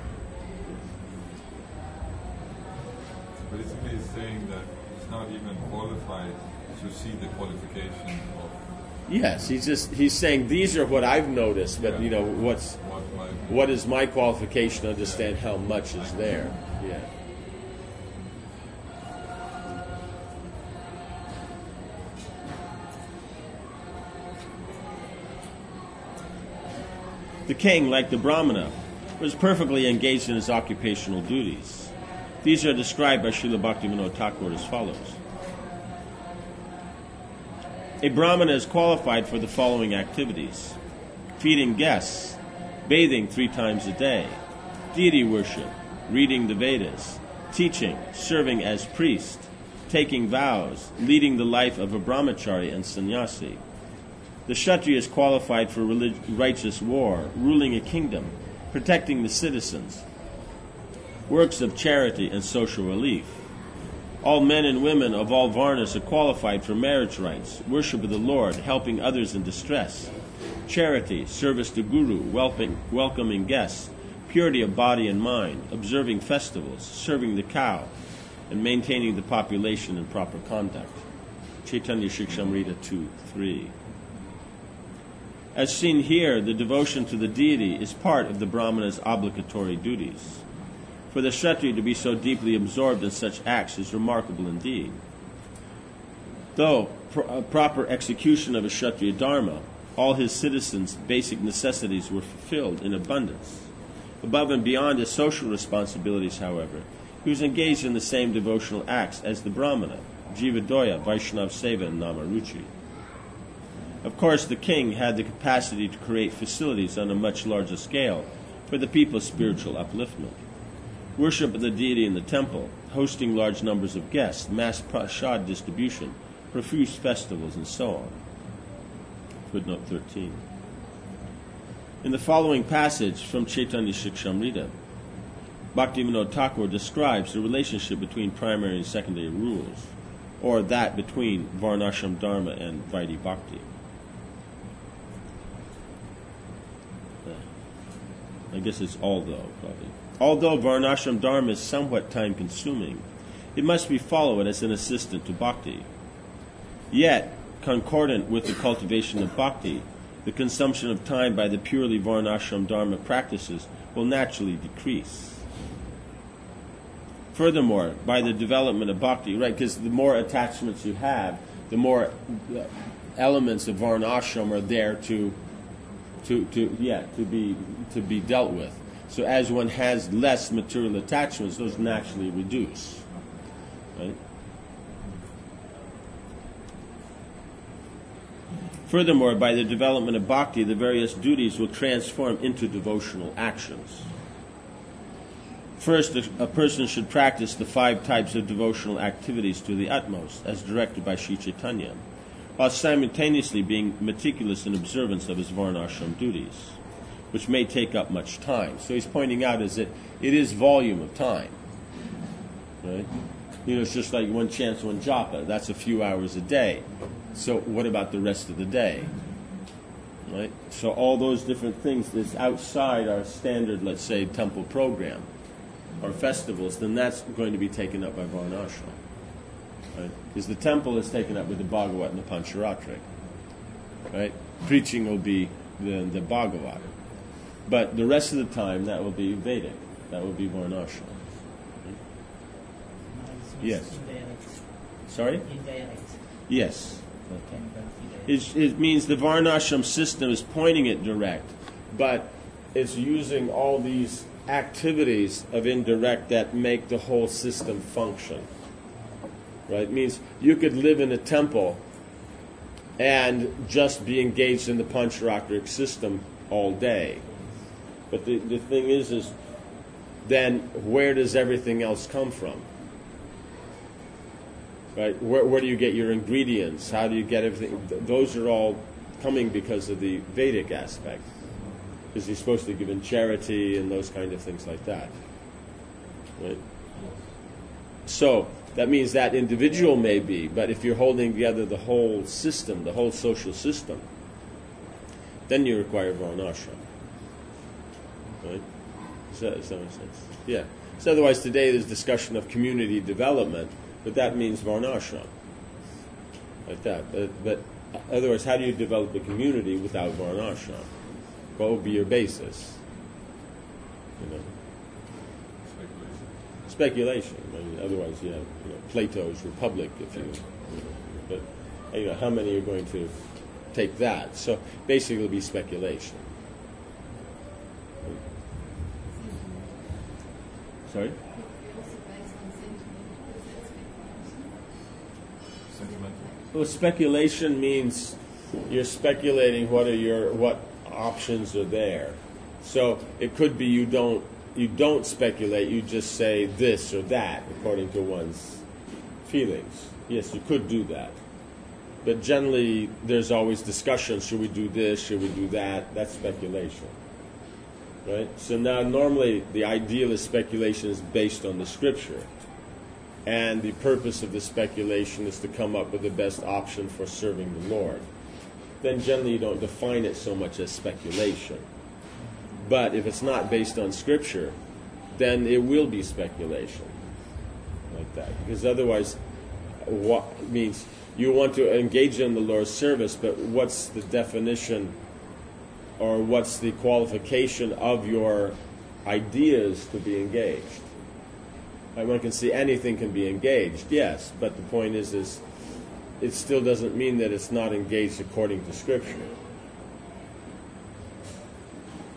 S2: Basically, he's saying that he's not even qualified to see the qualification of...
S1: Yes, he's saying these are what I've noticed, but you know what is my qualification to understand how much is there. Yeah. The king, like the Brahmana, was perfectly engaged in his occupational duties. These are described by Srila Bhaktivinoda Thakur as follows. A Brahmana is qualified for the following activities: feeding guests, bathing 3 times a day, deity worship, reading the Vedas, teaching, serving as priest, taking vows, leading the life of a brahmachari and sannyasi. The Kshatriya is qualified for righteous war, ruling a kingdom, protecting the citizens, works of charity and social relief. All men and women of all varnas are qualified for marriage rites, worship of the Lord, helping others in distress, charity, service to Guru, welcoming guests, purity of body and mind, observing festivals, serving the cow, and maintaining the population in proper conduct. Chaitanya Shikshamrita 2:3. As seen here, the devotion to the deity is part of the Brahmana's obligatory duties. For the Kshatriya to be so deeply absorbed in such acts is remarkable indeed. Though proper execution of a Kshatriya dharma All his citizens' basic necessities were fulfilled in abundance. Above and beyond his social responsibilities, however, he was engaged in the same devotional acts as the Brahmana, Jivadoya, Vaishnav Seva, and Namaruchi. Of course, the king had the capacity to create facilities on a much larger scale for the people's spiritual upliftment. Worship of the deity in the temple, hosting large numbers of guests, mass prasad distribution, profuse festivals, and so on. Footnote 13. In the following passage from Chaitanya Shikshamrita, Bhaktivinoda Thakur describes the relationship between primary and secondary rules, or that between Varnashram Dharma and Vaidhi Bhakti. I guess it's although, probably. Although Varnashram Dharma is somewhat time-consuming, it must be followed as an assistant to Bhakti. Yet, concordant with the cultivation of Bhakti, the consumption of time by the purely Varnashram Dharma practices will naturally decrease. Furthermore, by the development of Bhakti, right, because the more attachments you have, the more elements of Varnashram are there to be dealt with. So as one has less material attachments, those naturally reduce. Right? Furthermore, by the development of bhakti, the various duties will transform into devotional actions. First, a person should practice the 5 types of devotional activities to the utmost, as directed by Sri Chaitanya, while simultaneously being meticulous in observance of his varnashram duties, which may take up much time. So he's pointing out is that it is volume of time. Right? It's just like one chants, one japa. That's a few hours a day. So what about the rest of the day? Right? So all those different things that's outside our standard, let's say, temple program or festivals, then that's going to be taken up by varnashram. Right? Because the temple is taken up with the Bhagavat and the Pancharatrik. Right? Preaching will be the Bhagavat. But the rest of the time, that will be Vedic. That will be varnashram. Right? Yes.
S4: Indirect.
S1: Sorry?
S4: Indirect.
S1: Yes.
S4: Okay.
S1: It means the varnashram system is pointing it direct, but it's using all these activities of indirect that make the whole system function. Right? It means you could live in a temple and just be engaged in the Pancharatrik system all day. But the thing is then where does everything else come from? Right? Where do you get your ingredients? How do you get everything? Those are all coming because of the Vedic aspect. Because you're supposed to give in charity and those kind of things like that. Right? So, that means that individual may be, but if you're holding together the whole system, the whole social system, then you require varnashram. Right? Does that make sense? Yeah. So otherwise today there's discussion of community development, but that means varnashram. Like that. But otherwise, how do you develop a community without varnashram? What would be your basis? Speculation. I mean, otherwise, you have Plato's Republic, if you. But how many are going to take that? So basically, it'll be speculation. Sorry. Well, speculation means you're speculating what options are there. So it could be you don't speculate, you just say this or that according to one's feelings. Yes, you could do that. But generally there's always discussion, should we do this, should we do that? That's speculation. Right? So now normally the idealist speculation is based on the scripture. And the purpose of the speculation is to come up with the best option for serving the Lord. Then generally you don't define it so much as speculation. But if it's not based on Scripture, then it will be speculation. Like that. Because otherwise, what means you want to engage in the Lord's service, but what's the definition or what's the qualification of your ideas to be engaged? One can see anything can be engaged, yes, but the point is it still doesn't mean that it's not engaged according to Scripture.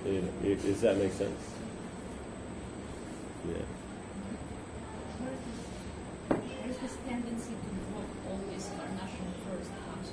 S1: Does that make sense? Yeah.
S3: Where is this tendency to drop always Varnashram first comes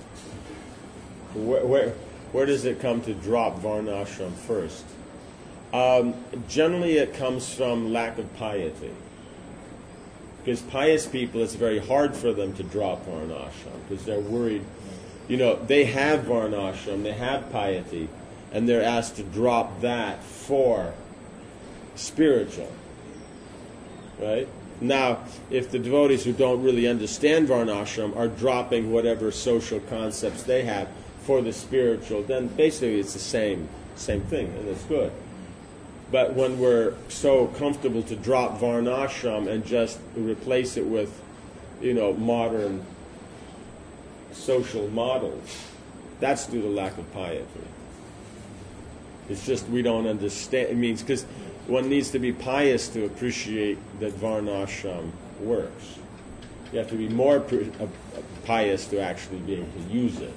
S3: from?
S1: Where does it come to drop Varnashram first? Generally, it comes from lack of piety. Because pious people, it's very hard for them to drop Varnashram because they're worried. They have Varnashram, they have piety, and they're asked to drop that for spiritual. Right? Now, if the devotees who don't really understand Varnashram are dropping whatever social concepts they have for the spiritual, then basically it's the same thing, and it's good. But when we're so comfortable to drop Varnashram and just replace it with, modern social models, that's due to lack of piety. It's just we don't understand. It means because one needs to be pious to appreciate that Varnashram works. You have to be more pious to actually be able to use it.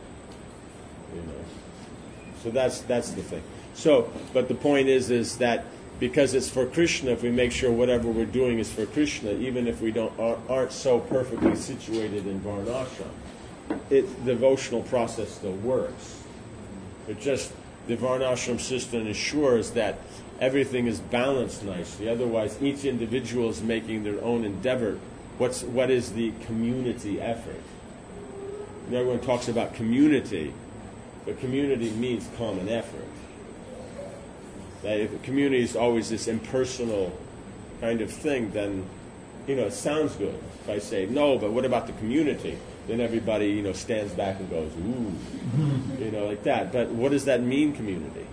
S1: So that's the thing. So, but the point is that because it's for Krishna, if we make sure whatever we're doing is for Krishna, even if we aren't so perfectly situated in Varnashram, the devotional process still works. It just the Varnashram system ensures that everything is balanced nicely. Otherwise, each individual is making their own endeavor. What is the community effort? Everyone talks about community, but community means common effort. That if a community is always this impersonal kind of thing, then it sounds good. If I say no, but what about the community? Then everybody stands back and goes, ooh, like that. But what does that mean, community?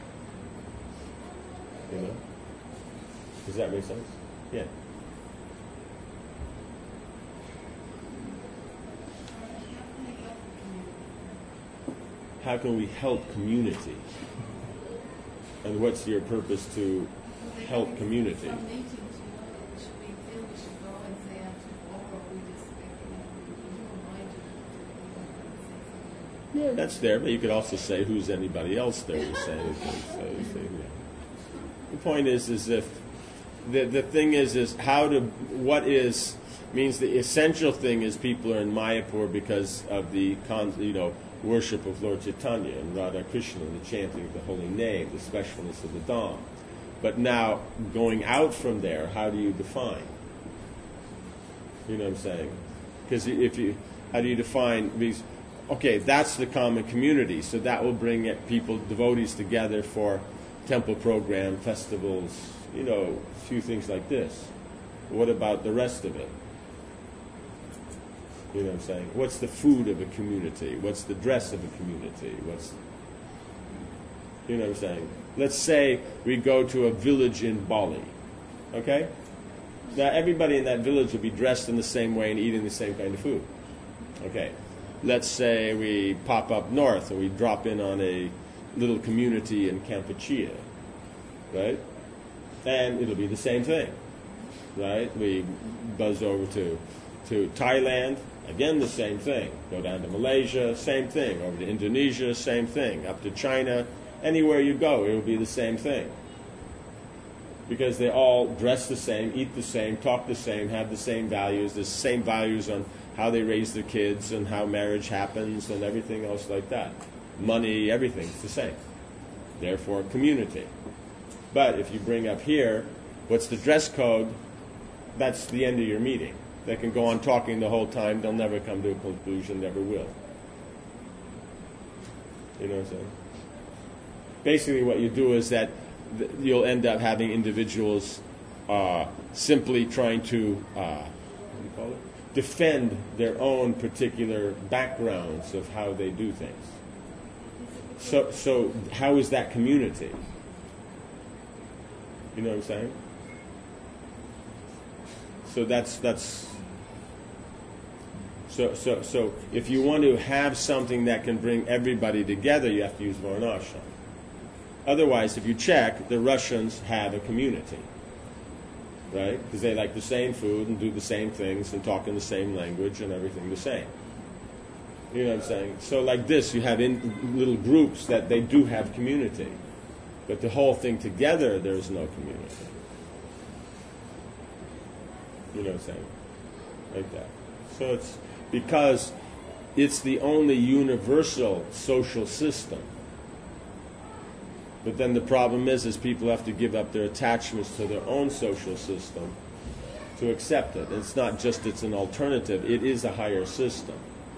S1: Does that make sense? Yeah. How can we help community? And what's your purpose to help community? Yeah, that's there, but you could also say who's anybody else there to say. The point is if the thing is what is means the essential thing is people are in Mayapur because of the worship of Lord Chaitanya and Radha Krishna, the chanting of the holy name, the specialness of the Dham. But now, going out from there, how do you define? You know what I'm saying? Because how do you define these? Okay, that's the common community, so that will bring devotees together for temple program, festivals, a few things like this. What about the rest of it? You know what I'm saying? What's the food of a community? What's the dress of a community? You know what I'm saying? Let's say we go to a village in Bali. Okay? Now everybody in that village will be dressed in the same way and eating the same kind of food. Okay. Let's say we pop up north and we drop in on a little community in Kampuchea. Right? And it'll be the same thing. Right? We buzz over to Thailand. Again, the same thing. Go down to Malaysia, same thing. Over to Indonesia, same thing. Up to China, anywhere you go, it will be the same thing. Because they all dress the same, eat the same, talk the same, have the same values. There's the same values on how they raise their kids and how marriage happens and everything else like that. Money, everything's the same. Therefore, community. But if you bring up here, what's the dress code? That's the end of your meeting. They can go on talking the whole time. They'll never come to a conclusion, never will. You know what I'm saying? Basically what you do is that you'll end up having individuals simply trying to defend their own particular backgrounds of how they do things. So how is that community? You know what I'm saying? So So if you want to have something that can bring everybody together, you have to use Varnashram. Otherwise, if you check, the Russians have a community, right? Because they like the same food and do the same things and talk in the same language and everything the same. You know what I'm saying? So like this, you have in little groups that they do have community. But the whole thing together, there's no community. You know what I'm saying? Like that. So it's because it's the only universal social system. But then the problem is people have to give up their attachments to their own social system to accept it. It's not just it's an alternative, it is a higher system.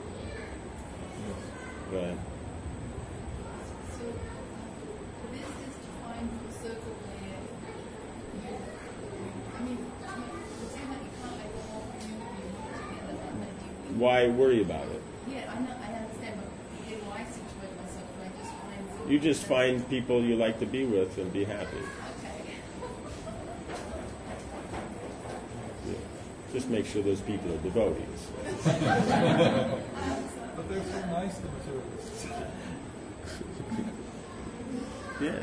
S1: Right.
S3: So this is trying to circle where I mean, you're saying that you can't like all community together, but like you.
S1: Why worry about it?
S3: Yeah, I know, I understand, but how I situate myself, I just find.
S1: You just find people you like to be with and be happy.
S3: Okay.
S1: Yeah. Just make sure those people are devotees.
S2: But they're so nice, the materialists.
S1: Yeah.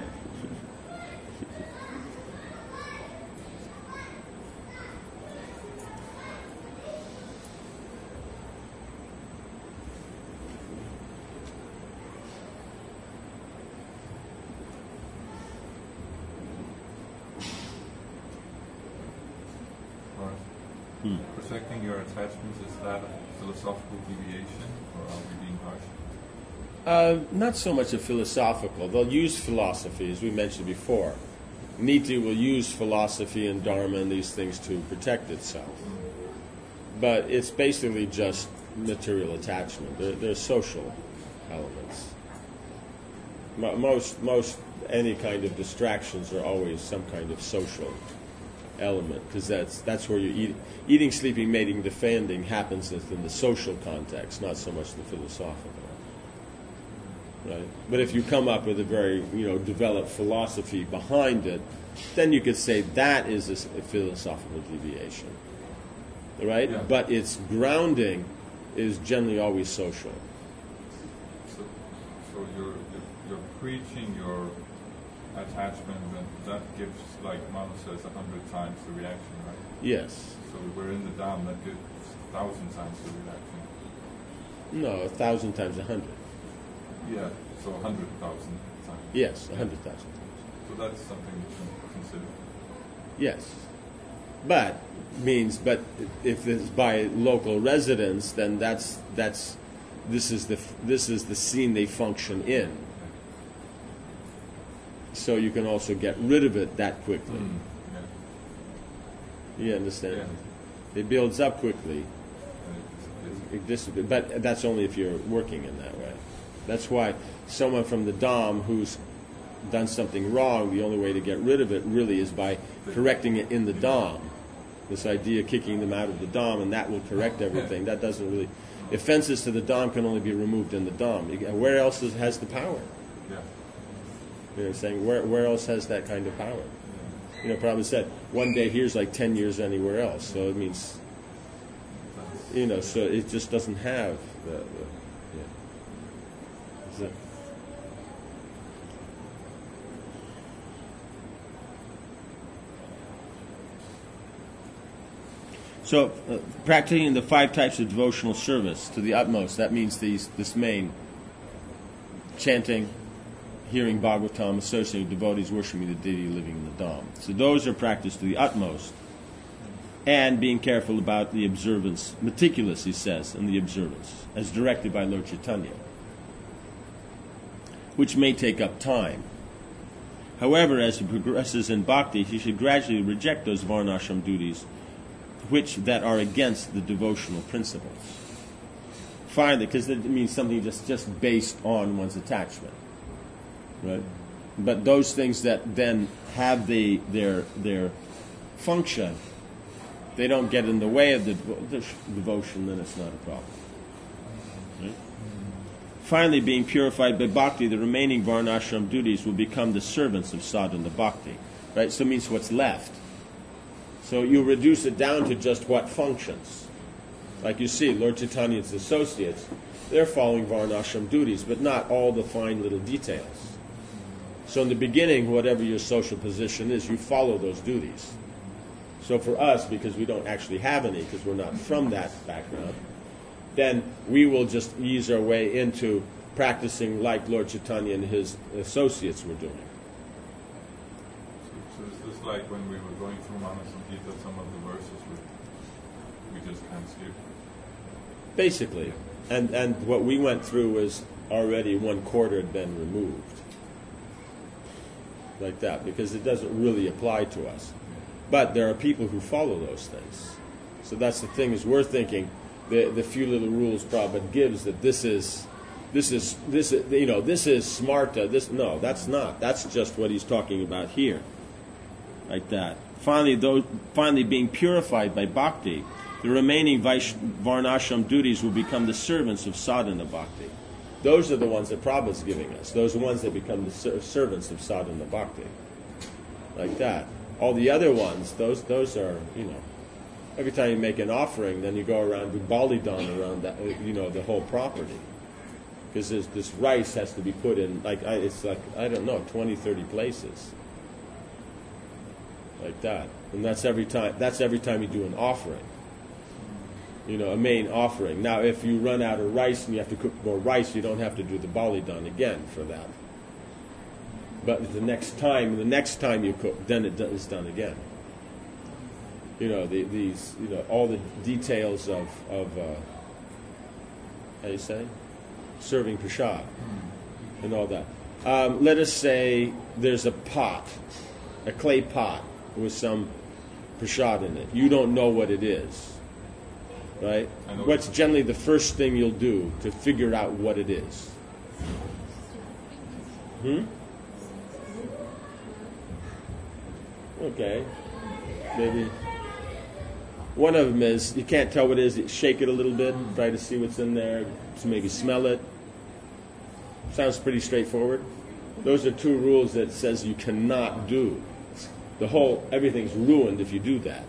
S2: Protecting your attachments, is that a philosophical deviation, or are we being harsh?
S1: Not so much a philosophical. They'll use philosophy, as we mentioned before. Niti will use philosophy and Dharma and these things to protect itself. But it's basically just material attachment. They're social elements. Most any kind of distractions are always some kind of social element, because that's where you eating, sleeping, mating, defending happens in the social context, not so much the philosophical. Right? But if you come up with a very developed philosophy behind it, then you could say that is a philosophical deviation. Right?
S2: Yeah.
S1: But its grounding is generally always social.
S2: So you're preaching your attachment, and that gives, like Manu says, 100 times the reaction, right?
S1: Yes.
S2: So we're in the Dham, that gives 1,000 times the reaction.
S1: No, 1,000 times 100.
S2: Yeah, so 100,000 times.
S1: Yes, 100,000 times.
S2: So that's something you can consider.
S1: Yes. But if it's by local residents, then this is the scene they function in. So you can also get rid of it that quickly.
S2: Yeah.
S1: You understand?
S2: Yeah.
S1: It builds up quickly.
S2: And
S1: But that's only if you're working in that way. That's why someone from the Dham who's done something wrong, the only way to get rid of it really is by correcting it in the Dham. This idea of kicking them out of the Dham, and that will correct everything. That doesn't really... Offenses to the Dham can only be removed in the Dham. Where else has the power?
S2: Yeah.
S1: You know what I'm saying? Where else has that kind of power? Prabhupada said, one day here's like 10 years anywhere else. So it means, so it just doesn't have the yeah. So practicing the 5 types of devotional service to the utmost, that means this main chanting, hearing Bhagavatam, associating with devotees, worshiping the deity, living in the Dham. So those are practiced to the utmost. And being careful about the observance, meticulous, he says, in the observance, as directed by Lord Chaitanya, which may take up time. However, as he progresses in bhakti, he should gradually reject those varnashram duties that are against the devotional principles. Finally, because it means something just based on one's attachment. Right? But those things that then have their function, they don't get in the way of the devotion, then it's not a problem. Right? Finally, being purified by bhakti, the remaining varnashram duties will become the servants of sadhana bhakti. Right? So it means what's left. So you reduce it down to just what functions. Like you see, Lord Chaitanya's associates, they're following varnashram duties, but not all the fine little details. So in the beginning, whatever your social position is, you follow those duties. So for us, because we don't actually have any, because we're not from that background, then we will just ease our way into practicing like Lord Chaitanya and his associates were doing.
S2: So it's just like when we were going through Manasamhita, some of the verses we just can't skip.
S1: Basically. And what we went through was already 1/4 had been removed. Like that, because it doesn't really apply to us. But there are people who follow those things. So that's the thing, is we're thinking the few little rules Prabhupada gives, that this is smarta. No, that's not. That's just what he's talking about here. Like that. Finally being purified by bhakti, the remaining varnashram duties will become the servants of sadhana bhakti. Those are the ones that Prabhupada's giving us. Those are the ones that become the servants of sadhana bhakti. Like that. All the other ones, those are, every time you make an offering, then you go around, do balidan around that, the whole property. Because this rice has to be put in, 20, 30 places. Like that. And that's every time you do an offering. A main offering. Now, if you run out of rice and you have to cook more rice, you don't have to do the balidan again for that. But the next time you cook, then it is done again. All the details of how do you say, serving prasad and all that. Let us say there's a pot, a clay pot with some prasad in it. You don't know what it is. Right? What's generally the first thing you'll do to figure out what it is? Okay. Maybe. One of them is, you can't tell what it is, you shake it a little bit, try to see what's in there, so maybe smell it. Sounds pretty straightforward. Those are 2 rules that says you cannot do. Everything's ruined if you do that.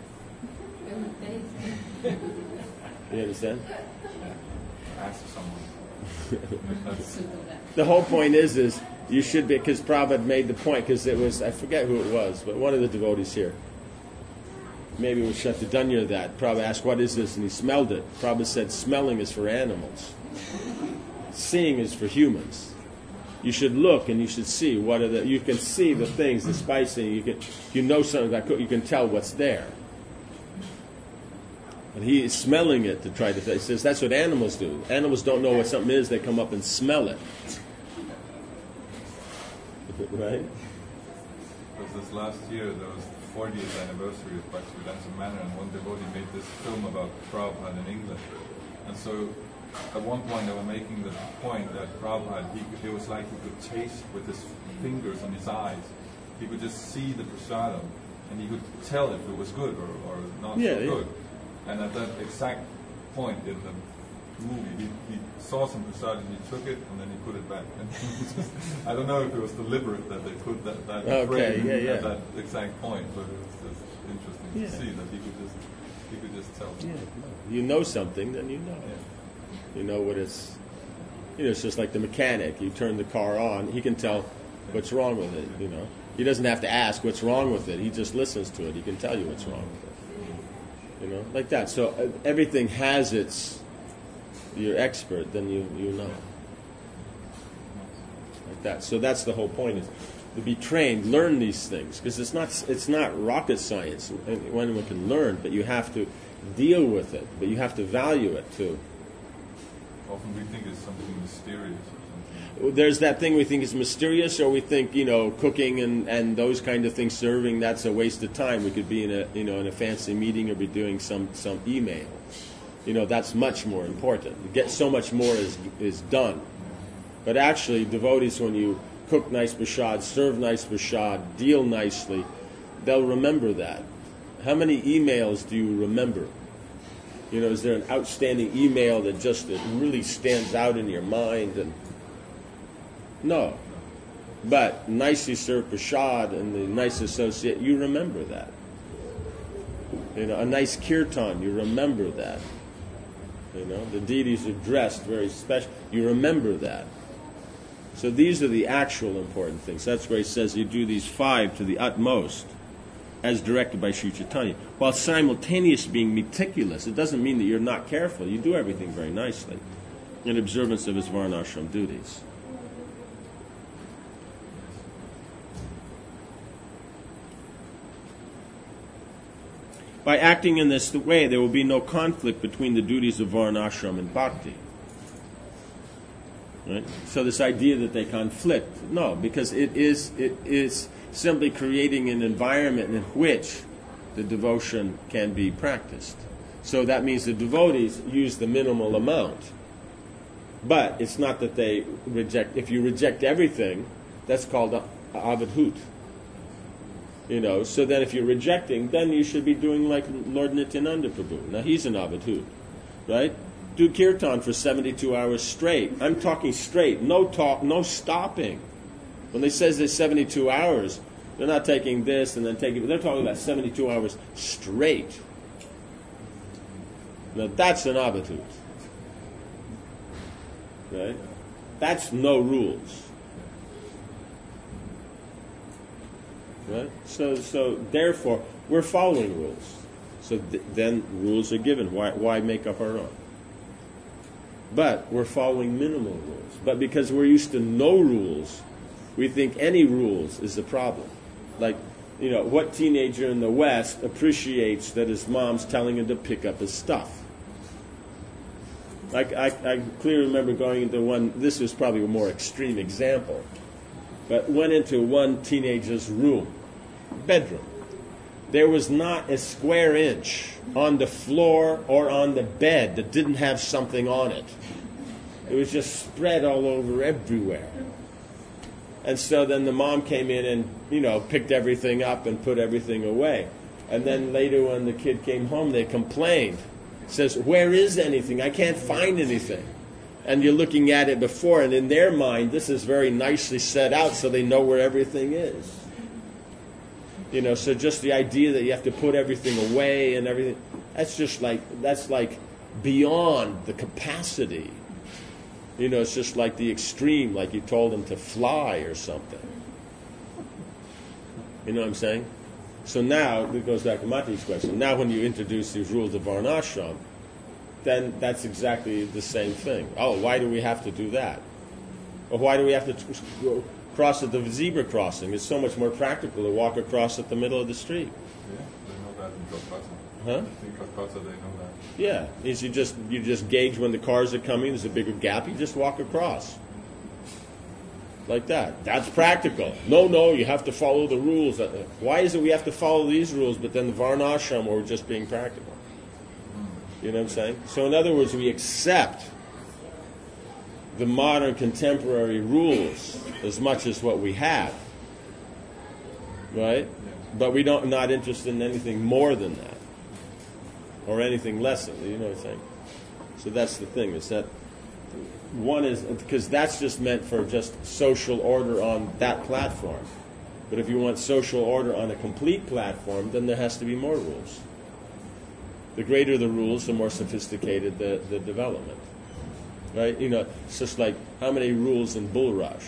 S1: You understand?
S2: Ask someone.
S1: The whole point is you should be, because Prabhupada made the point, because it was, I forget who it was, but one of the devotees here, maybe it was Shatadanya, that Prabhupada asked, what is this? And he smelled it. Prabhupada said, smelling is for animals. Seeing is for humans. You should look and you should see you can see the things, the spicing, you know something that you can tell what's there. And he is smelling it to try to. He says that's what animals do. Animals don't know what something is; they come up and smell it. Right?
S2: Because this last year there was the 40th anniversary of Bhaktivedanta Manor, and one devotee made this film about Prabhupada in England. And so, at one point, they were making the point that Prabhupada, it was like he could taste with his fingers on his eyes. He could just see the prasadam, and he could tell if it was good or not good. And at that exact point in the movie, he saw some prasad and he took it and then he put it back. And I don't know if it was deliberate that they put that frame at that exact point, but it was just interesting to see that he could just tell.
S1: Yeah, you know something, then you know.
S2: Yeah.
S1: You know what it's. It's just like the mechanic. You turn the car on, he can tell what's wrong with it. He doesn't have to ask what's wrong with it. He just listens to it. He can tell you what's wrong with it. Like that. So everything has you're expert, then you know. Like that. So that's the whole point, is to be trained, learn these things, because it's not rocket science. Anyone can learn, but you have to deal with it, but you have to value it too.
S2: Often we think it's something mysterious or something.
S1: There's that thing we think is mysterious, or we think, cooking and those kind of things, serving, that's a waste of time. We could be in a fancy meeting or be doing some email. That's much more important. Get so much more is done. But actually, devotees, when you cook nice prasad, serve nice prasad, deal nicely, they'll remember that. How many emails do you remember? Is there an outstanding email that really stands out in your mind? And no. But nicely served prasad and the nice associate, you remember that. A nice kirtan, you remember that. The deities are dressed very special. You remember that. So these are the actual important things. That's where he says you do these 5 to the utmost, as directed by Sri Chaitanya. While simultaneously being meticulous, it doesn't mean that you're not careful. You do everything very nicely in observance of his varnashram duties. By acting in this way, there will be no conflict between the duties of varnashram and bhakti. Right? So this idea that they conflict, no, because it is simply creating an environment in which the devotion can be practiced. So that means the devotees use the minimal amount. But it's not that they reject. If you reject everything, that's called avadhut. So then if you're rejecting, then you should be doing like Lord Nityananda Prabhu. Now he's an avadhut, right? Do kirtan for 72 hours straight. I'm talking straight, no talk, no stopping. When they says there's 72 hours, they're not taking this and then taking. They're talking about 72 hours straight. Now that's an avadhut, right? That's no rules, right? So therefore, we're following rules. So then rules are given. Why make up our own? But we're following minimal rules. But because we're used to no rules, we think any rules is the problem. Like, what teenager in the West appreciates that his mom's telling him to pick up his stuff? I clearly remember going into one, this was probably a more extreme example, but went into one teenager's bedroom. There was not a square inch on the floor or on the bed that didn't have something on it. It was just spread all over everywhere. And so then the mom came in and, picked everything up and put everything away. And then later when the kid came home, they complained. Says, where is anything? I can't find anything. And you're looking at it before, and in their mind, this is very nicely set out so they know where everything is. So just the idea that you have to put everything away and everything, that's like beyond the capacity. It's just like the extreme, like you told them to fly or something. You know what I'm saying? So now, it goes back to Mati's question, now when you introduce these rules of varnashram, then that's exactly the same thing. Oh, why do we have to do that? Or why do we have to cross at the zebra crossing? It's so much more practical to walk across at the middle of the street.
S2: Yeah, they know that in Calcutta.
S1: Huh?
S2: In Calcutta, they know that.
S1: Yeah, you just gauge when the cars are coming, there's a bigger gap, you just walk across. Like that. That's practical. No, you have to follow the rules. Why is it we have to follow these rules, but then the varnashram, we're just being practical? You know what I'm saying? So in other words, we accept the modern contemporary rules as much as what we have. Right? But we not interested in anything more than that. Or anything less than that. You know what I'm saying? So that's the thing, is that one is, because that's just meant for just social order on that platform. But if you want social order on a complete platform, then there has to be more rules. The greater the rules, the more sophisticated the development. Right? It's just like, how many rules in Bull Rush?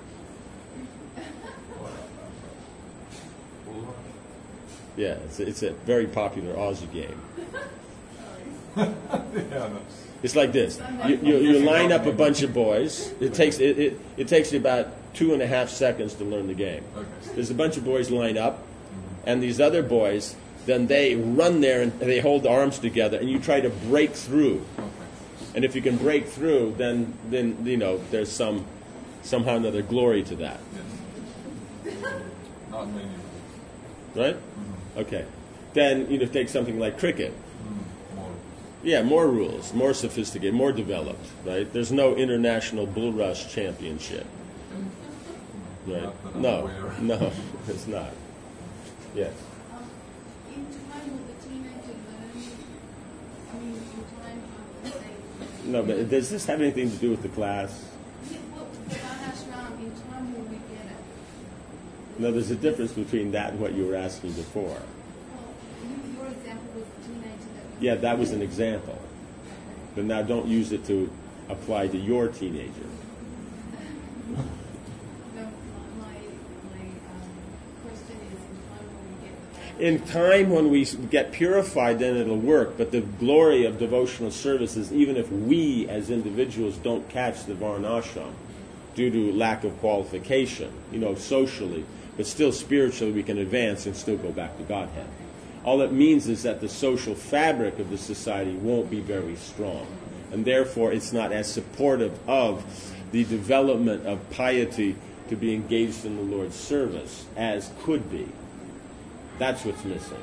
S1: Yeah, it's a very popular Aussie game.
S2: Yeah, no.
S1: It's like this: you line up a bunch of boys. It takes you about 2.5 seconds to learn the game.
S2: Okay.
S1: There's a bunch of boys lined up, and these other boys, then they run there and they hold the arms together, and you try to break through.
S2: Okay.
S1: And if you can break through, then there's somehow another glory to that,
S2: Yes. Not many.
S1: right? Okay. Then take something like cricket.
S2: More.
S1: Yeah, more rules, more sophisticated, more developed, right? There's no international bull rush championship. Right?
S2: Not that I'm aware.
S1: No, it's not. Yes.
S3: In time with the teenager learning, in time of
S1: No, but does this have anything to do with the class?
S3: the varnashram, in time will we get it?
S1: No, there's a difference between that and what you were asking before.
S3: Well, your example was the teenager that
S1: Yeah, that was an example. But now don't use it to apply to your teenager.
S3: No, my question is, in time will we get
S1: In time, when we get purified, then it'll work. But the glory of devotional service is even if we as individuals don't catch the varnashram due to lack of qualification, socially, but still spiritually we can advance and still go back to Godhead. All it means is that the social fabric of the society won't be very strong. And therefore, it's not as supportive of the development of piety to be engaged in the Lord's service as could be. That's what's missing.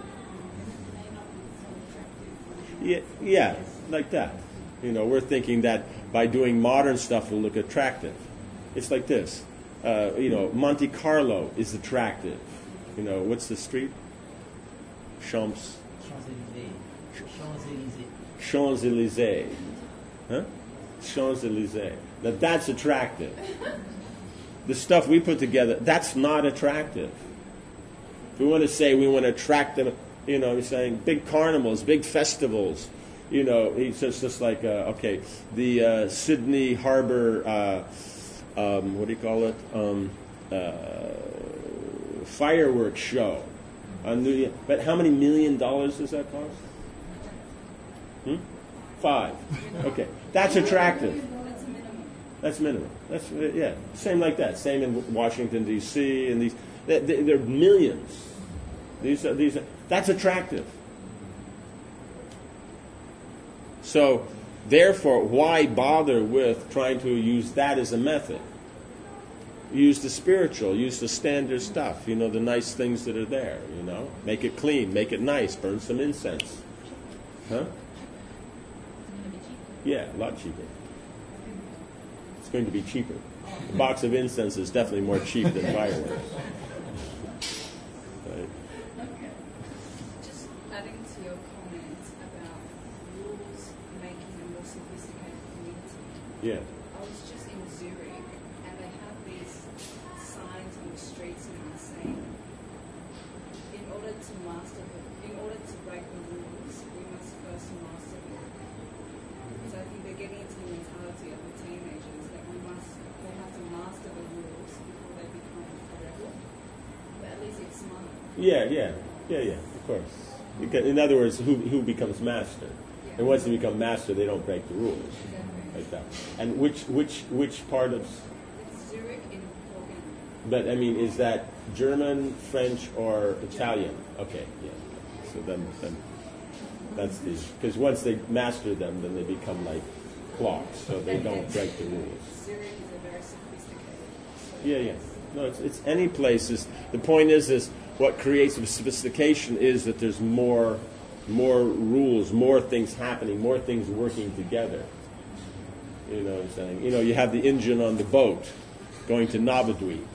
S1: Yeah, like that. We're thinking that by doing modern stuff will look attractive. It's like this. Monte Carlo is attractive. What's the street? Champs-Élysées. Huh? Champs-Élysées. Now that's attractive. The stuff we put together, that's not attractive. If we want to say we want to attract them, we're saying big carnivals, big festivals. It's just like, the Sydney Harbor, what do you call it? Fireworks show. But how many $1 million does that cost? 5. Okay. That's attractive. That's minimum. That's same like that. Same in Washington D.C. and these. They're millions. That's attractive. So, therefore, why bother with trying to use that as a method? Use the spiritual, use the standard stuff, the nice things that are there, Make it clean, make it nice, burn some incense. Huh? Yeah, a lot cheaper. It's going to be cheaper. A box of incense is definitely more cheap than fireworks. Right?
S5: Okay. Just adding to your comments about rules making a more sophisticated community.
S1: Yeah.
S5: I was just in Zurich, and they have these signs on the streets now saying, in order to break the rules, we must first master them. So I think they're getting into the mentality of the teenagers that they have to master the rules before they become a rebel. But at least it's smart.
S1: Yeah, of course. Because, in other words, who becomes master?
S5: Yeah.
S1: And once they become master, they don't break the rules.
S5: Exactly.
S1: Like that. And which part of...
S5: It's Zurich in Portugal.
S1: But, is that German, French, or Italian? Okay, yeah. So then that's the... Because once they master them, then they become like clocks, so they don't break the rules.
S5: Zurich is a very sophisticated...
S1: Yeah. No, it's any place. The point is what creates sophistication is that there's more rules, more things happening, more things working together. You know what I'm saying? You have the engine on the boat going to Navadweep.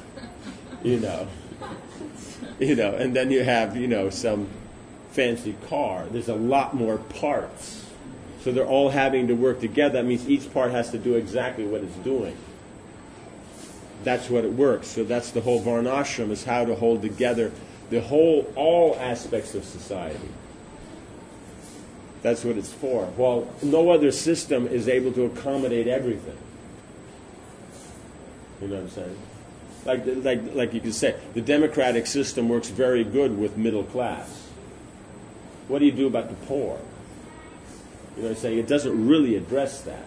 S1: And then you have, some fancy car. There's a lot more parts. So they're all having to work together. That means each part has to do exactly what it's doing. That's what it works. So that's the whole Varnashram, is how to hold together all aspects of society. That's what it's for. Well, no other system is able to accommodate everything. You know what I'm saying? Like you could say, the democratic system works very good with middle class. What do you do about the poor? You know what I'm saying? It doesn't really address that.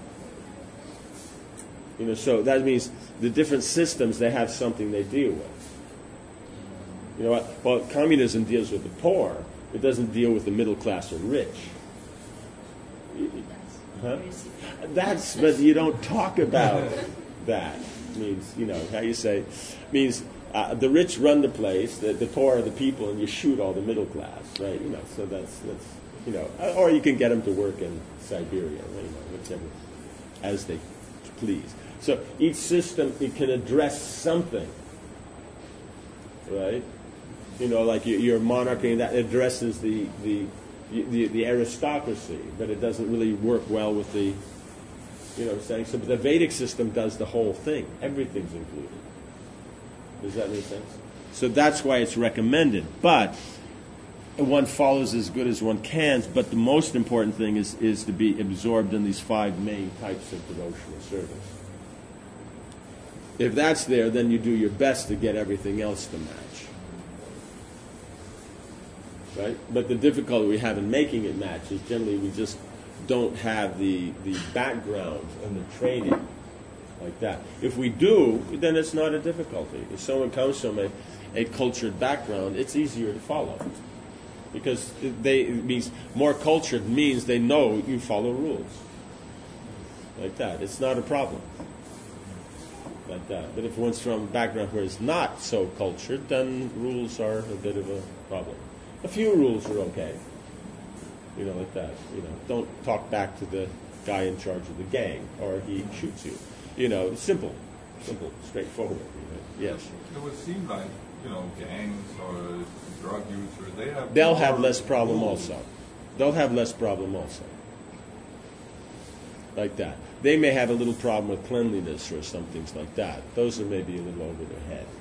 S1: So that means the different systems, they have something they deal with. You know what? Well, communism deals with the poor. It doesn't deal with the middle class or rich. Huh? But you don't talk about that. It means, how you say, means the rich run the place, the poor are the people, and you shoot all the middle class, right? So that's or you can get them to work in Siberia, whichever, as they please. So each system, it can address something, right? Like your monarchy, that addresses the aristocracy, but it doesn't really work well with the, what I'm saying? So the Vedic system does the whole thing. Everything's included. Does that make sense? So that's why it's recommended. But one follows as good as one can, but the most important thing is to be absorbed in these 5 main types of devotional service. If that's there, then you do your best to get everything else to match. Right? But the difficulty we have in making it match is generally we just don't have the background and the training like that. If we do, then it's not a difficulty. If someone comes from a cultured background, it's easier to follow. because it means more cultured means they know you follow rules. Like that. It's not a problem. Like that. But if one's from a background where it's not so cultured, then rules are a bit of a problem. A few rules are okay. Like that. Don't talk back to the guy in charge of the gang, or he shoots you. Simple, straightforward. Yes.
S2: It would seem like, gangs or drug users,
S1: they'll have less problem also. They'll have less problem also. Like that. They may have a little problem with cleanliness or some things like that. Those are maybe a little over their head.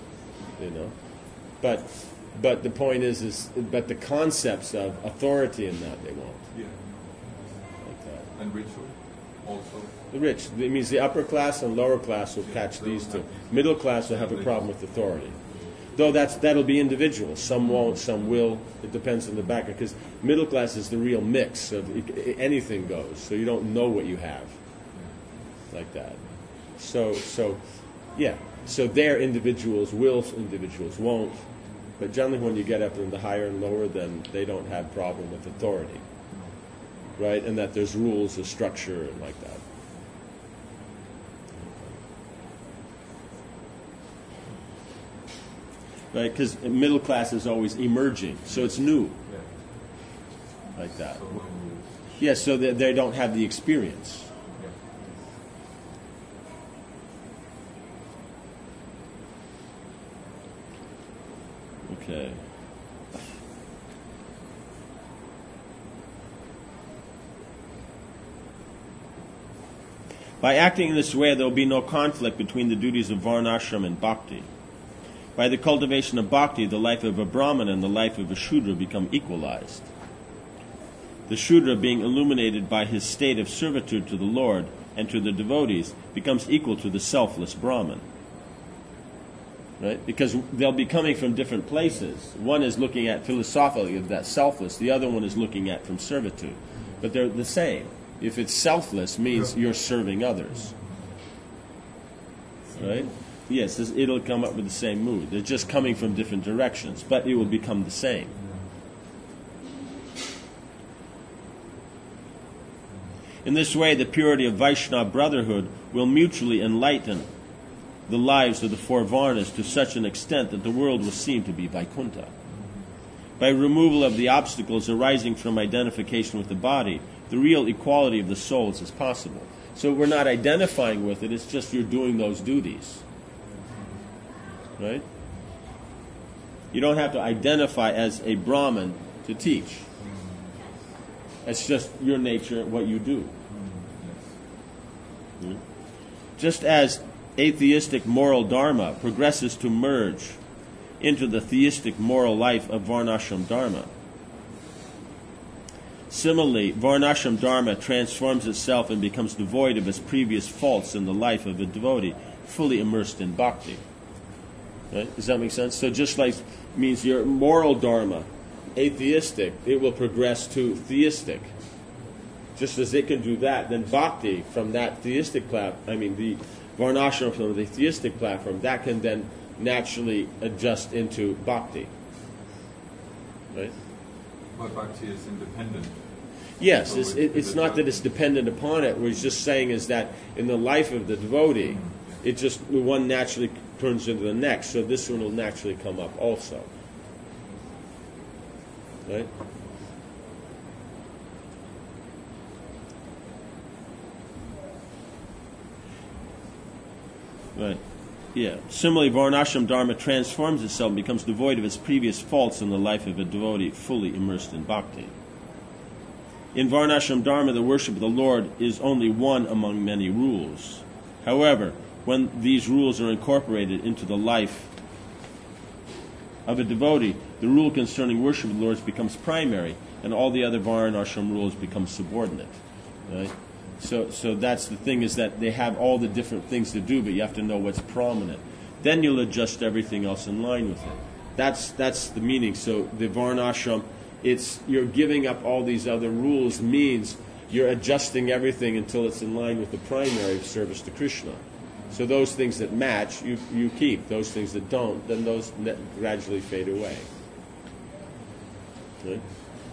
S1: But the point is but the concepts of authority in that they won't.
S2: Yeah.
S1: Like that.
S2: And ritual also.
S1: The rich. It means the upper class and lower class will catch these two. Middle class will have a problem with authority. Though that'll be individual. Some won't, some will. It depends on the background. Because middle class is the real mix of anything goes. So you don't know what you have. Like that. So yeah. So their individuals will, individuals won't. But generally when you get up into higher and lower, then they don't have problem with authority. Right? And that there's rules, a structure, and like that. Right, because middle class is always emerging, so it's new, like that. Yes, so they don't have the experience. Okay. By acting in this way, there will be no conflict between the duties of Varnashram and Bhakti. By the cultivation of Bhakti, the life of a Brahmana and the life of a Shudra become equalized. The Shudra, being illuminated by his state of servitude to the Lord and to the devotees, becomes equal to the selfless Brahman. Right? Because they'll be coming from different places. One is looking at philosophically of that selfless, the other one is looking at from servitude. But they're the same. If it's selfless, means you're serving others. Right? Yes, it'll come up with the same mood. They're just coming from different directions, but it will become the same. In this way, the purity of Vaishnava brotherhood will mutually enlighten the lives of the four Varnas to such an extent that the world will seem to be Vaikuntha. By removal of the obstacles arising from identification with the body, the real equality of the souls is possible. So we're not identifying with it, it's just you're doing those duties. Right? You don't have to identify as a Brahmin to teach. It's just your nature, what you do. Just as atheistic moral dharma progresses to merge into the theistic moral life of Varnashram Dharma, similarly, Varnashram Dharma transforms itself and becomes devoid of its previous faults in the life of a devotee, fully immersed in bhakti. Right? Does that make sense? So just like means your moral dharma, atheistic, it will progress to theistic. Just as it can do that, then bhakti from that theistic platform, the Varnashram from the theistic platform, that can then naturally adjust into bhakti. Right?
S2: But bhakti is independent.
S1: Yes, it's not that it's dependent upon it. What he's just saying is that in the life of the devotee, it just one naturally turns into the next, so this one will naturally come up also. Right? Right. Yeah. Similarly, Varnashram Dharma transforms itself and becomes devoid of its previous faults in the life of a devotee fully immersed in bhakti. In Varnashram Dharma, the worship of the Lord is only one among many rules. However, when these rules are incorporated into the life of a devotee, the rule concerning worship of the Lord becomes primary, and all the other Varnashram rules become subordinate. Right? So that's the thing, is that they have all the different things to do, but you have to know what's prominent. Then you'll adjust everything else in line with it. That's the meaning. So the Varnashram, you're giving up all these other rules, means you're adjusting everything until it's in line with the primary service to Krishna. So those things that match, you keep. Those things that don't, then those gradually fade away. Right?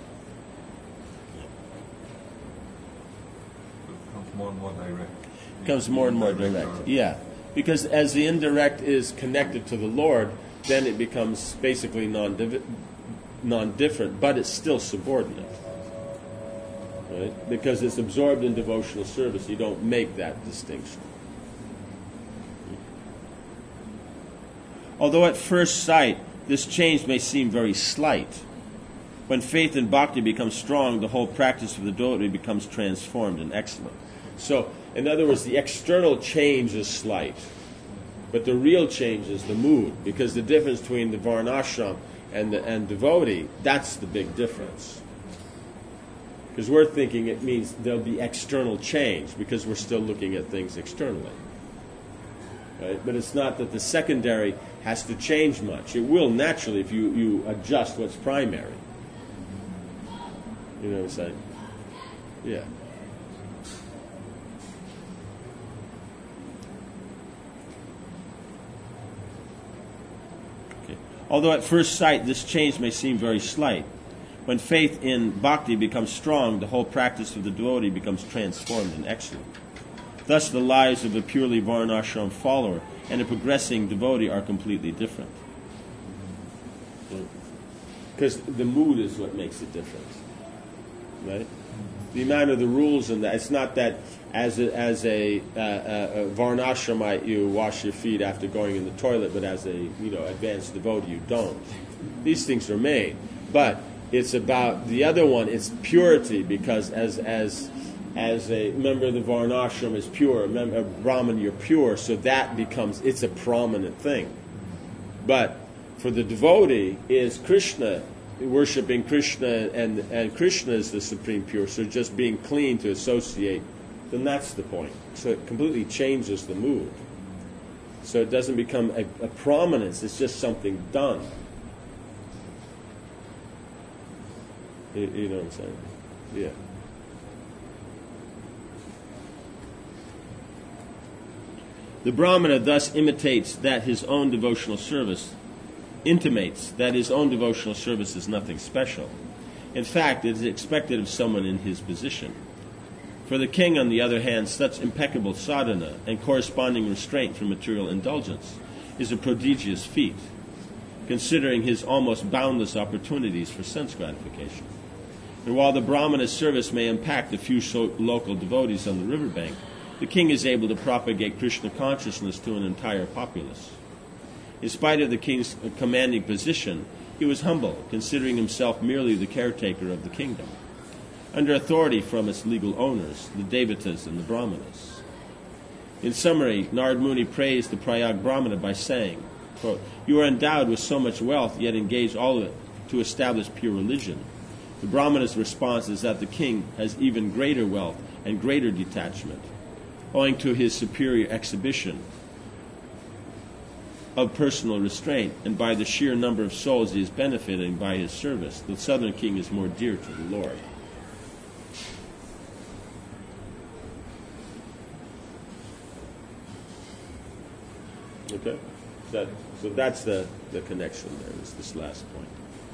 S2: It becomes more and more direct.
S1: Becomes more and more direct. Yeah. Because as the indirect is connected to the Lord, then it becomes basically non-different, but it's still subordinate. Right? Because it's absorbed in devotional service. You don't make that distinction. Although at first sight, this change may seem very slight, when faith in bhakti becomes strong, the whole practice of the devotee becomes transformed and excellent. So, in other words, the external change is slight, but the real change is the mood, because the difference between the varnashram and devotee, that's the big difference. Because we're thinking it means there'll be external change, because we're still looking at things externally. Right? But it's not that the secondary has to change much. It will naturally if you adjust what's primary. You know what I'm saying? Yeah. Okay. Although at first sight this change may seem very slight, when faith in bhakti becomes strong, the whole practice of the devotee becomes transformed and excellent. Thus the lives of a purely varnashram follower and a progressing devotee are completely different. Because the mood is what makes it different. Right? The amount of the rules and that, it's not that as a varnashramite you wash your feet after going in the toilet, but as a advanced devotee you don't. These things are made. But it's about the other one, it's purity, because as a member of the varnashram is pure, a member of Brahman you're pure, so that becomes, it's a prominent thing. But for the devotee is Krishna, worshipping Krishna, and Krishna is the supreme pure, so just being clean to associate, then that's the point. So it completely changes the mood. So it doesn't become a prominence, it's just something done. You know what I'm saying? Yeah. The Brahmana thus intimates that his own devotional service is nothing special. In fact, it is expected of someone in his position. For the king, on the other hand, such impeccable sadhana and corresponding restraint from material indulgence is a prodigious feat, considering his almost boundless opportunities for sense gratification. And while the Brahmana's service may impact a few local devotees on the riverbank, the king is able to propagate Krishna consciousness to an entire populace. In spite of the king's commanding position, he was humble, considering himself merely the caretaker of the kingdom, under authority from its legal owners, the Devatas and the Brahmanas. In summary, Narad Muni praised the Prayag Brahmana by saying, quote, "You are endowed with so much wealth, yet engage all of it to establish pure religion." The Brahmana's response is that the king has even greater wealth and greater detachment, owing to his superior exhibition of personal restraint, and by the sheer number of souls he is benefiting by his service. The southern king is more dear to the Lord. Okay? So that's the connection there, is this last point.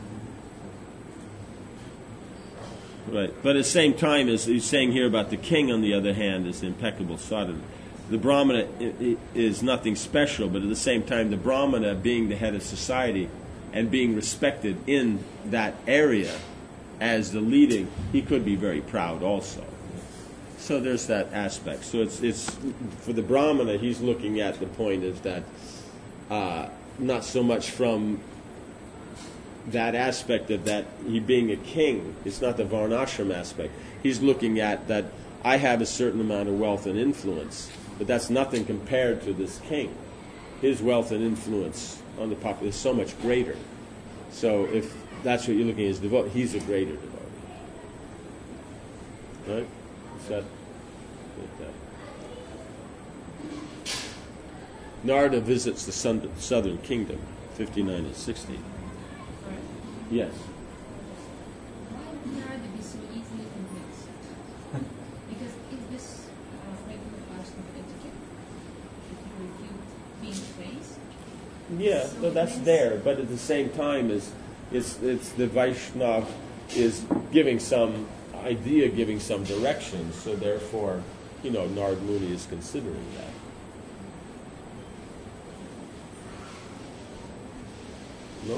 S1: Right. But at the same time, as he's saying here about the king, on the other hand, is impeccable sadhana. The Brahmana is nothing special, but at the same time, the Brahmana, being the head of society and being respected in that area as the leading, he could be very proud also. So there's that aspect. So it's for the Brahmana, he's looking at the point is that not so much from that aspect of that he being a king. It's not the varnashram aspect. He's looking at that I have a certain amount of wealth and influence, but that's nothing compared to this king. His wealth and influence on the populace is so much greater. So if that's what you're looking at as devotee, he's a greater devotee. Right? Is that Narada visits the southern kingdom, 59 and 60. Yes.
S3: Why would Narada be so easily convinced? Because is this regular Vaishnava etiquette? If you refute being praised?
S1: Yeah, so that's there, but at the same time, is It's the Vaishnav is giving some idea, giving some direction. So therefore, Narad Muni is considering that. No?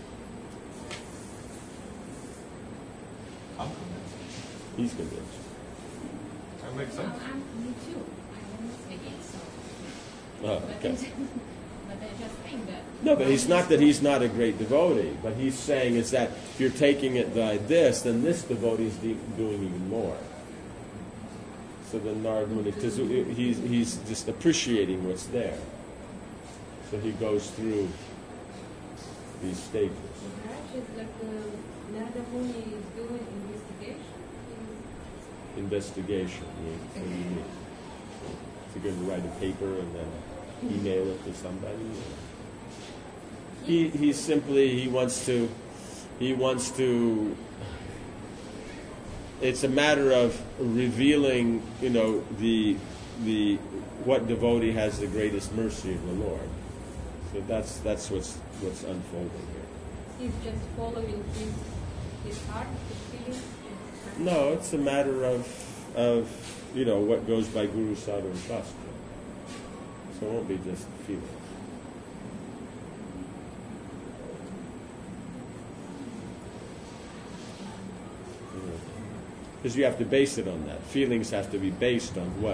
S2: I'm convinced.
S1: He's convinced.
S2: That makes sense.
S3: Me too. I'm investigating, so.
S1: Oh, okay.
S3: But I just think that.
S1: No, but he's not that he's not a great devotee. But he's saying is that if you're taking it by this, then this devotee is doing even more. So then Narad Muni, because he's just appreciating what's there. So he goes through these stages.
S6: Perhaps it's like Narada Muni is doing investigation.
S1: Investigation. What do you mean? Is he going to write a paper and then email it to somebody? He simply wants to. It's a matter of revealing, the what devotee has the greatest mercy of the Lord. So that's what's unfolding here.
S6: He's just following his heart, his feelings.
S1: No, it's a matter of what goes by Guru, Sadhu, and Shastra. So it won't be just feelings. Because you have to base it on that. Feelings have to be based on what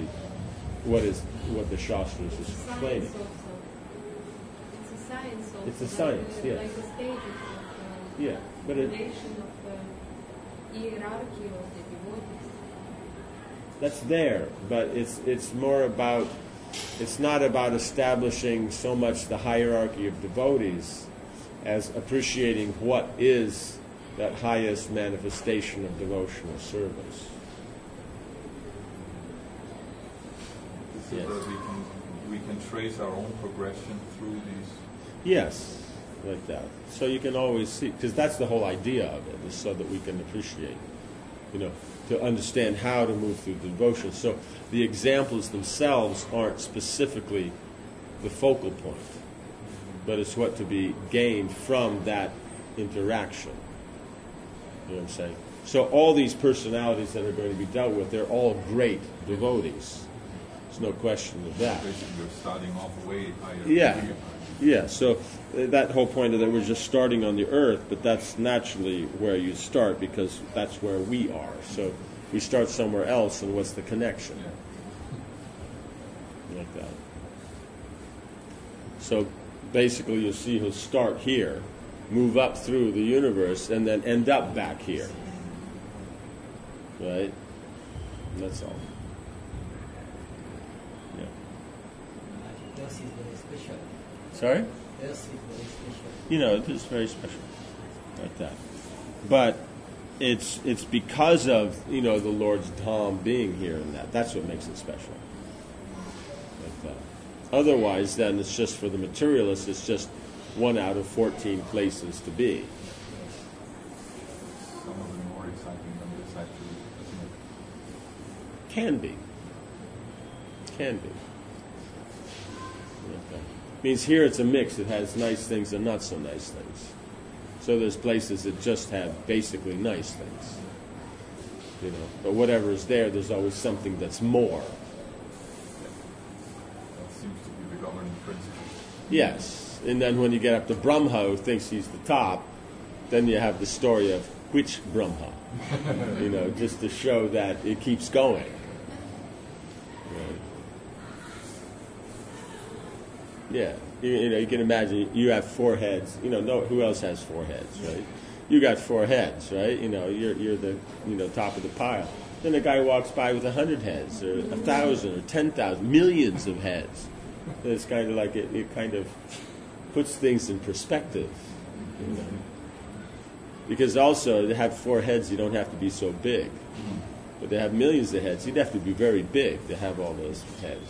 S1: the Shastras is explaining.
S6: It's a science also.
S1: It's a science, yes.
S6: Like the stages of
S1: Yeah, but it,
S6: relation of the hierarchy of the devotees.
S1: that's there, but it's more about, it's not about establishing so much the hierarchy of devotees as appreciating what is that highest manifestation of devotional service.
S2: So
S1: Yes.
S2: that we can trace our own progression through these.
S1: Yes, like that. So you can always see, because that's the whole idea of it, is so that we can appreciate, to understand how to move through the devotion. So the examples themselves aren't specifically the focal point, but it's what to be gained from that interaction. You know what I'm saying? So all these personalities that are going to be dealt with, they're all great devotees. There's no question of that.
S2: Basically, we're starting off way higher.
S1: Yeah. Yeah, so that whole point of that we're just starting on the earth, but that's naturally where you start because that's where we are. So we start somewhere else, and what's the connection?
S2: Yeah.
S1: Like that. So basically you'll see he'll start here, move up through the universe, and then end up back here. Right? That's all. Yeah.
S4: Earth is very special.
S1: Sorry?
S4: Earth is very special.
S1: It is very special, like that. But it's because of the Lord's Dham being here and that's what makes it special, like that. Otherwise, then it's just for the materialist. It's just 1 out of 14 places to be.
S2: Some of them more exciting than this, actually, isn't it?
S1: Can be. Okay. Means here it's a mix. It has nice things and not so nice things. So there's places that just have basically nice things. But whatever is there, there's always something that's more.
S2: That seems to be the governing principle.
S1: Yes. And then when you get up to Brahma, who thinks he's the top, then you have the story of which Brahma. Just to show that it keeps going. Right. Yeah. You can imagine you have 4 heads. Who else has 4 heads, right? You got 4 heads, right? You're the top of the pile. Then a guy walks by with 100 heads, or 1,000, or 10,000, millions of heads. And it's kind of like it kind of puts things in perspective. Because also to have 4 heads, you don't have to be so big. But to have millions of heads, you'd have to be very big to have all those heads.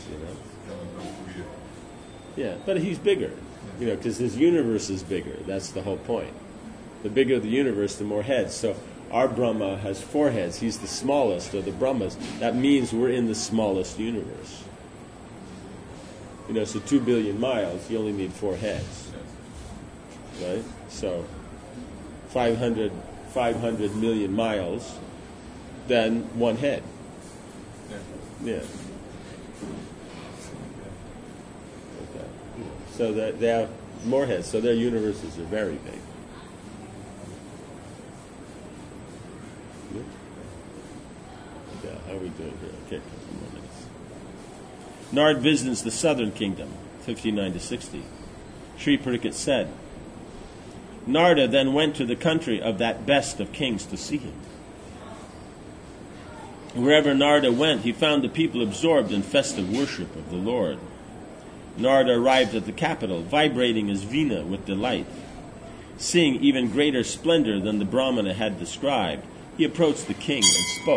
S1: Yeah, but he's bigger, because his universe is bigger. That's the whole point. The bigger the universe, the more heads. So our Brahma has 4 heads. He's the smallest of the Brahmas. That means we're in the smallest universe. So 2 billion miles, you only need 4 heads. Right? So 500 million miles than one head.
S2: Yeah.
S1: Yeah. Okay. So that they have more heads, so their universes are very big. Yeah, how are we doing here? Okay, a couple more minutes. Nard visits the southern kingdom, 59 to 60. Sri Pariksit said, Narda then went to the country of that best of kings to see him. Wherever Narda went, he found the people absorbed in festive worship of the Lord. Narda arrived at the capital, vibrating his veena with delight. Seeing even greater splendor than the Brahmana had described, he approached the king and spoke.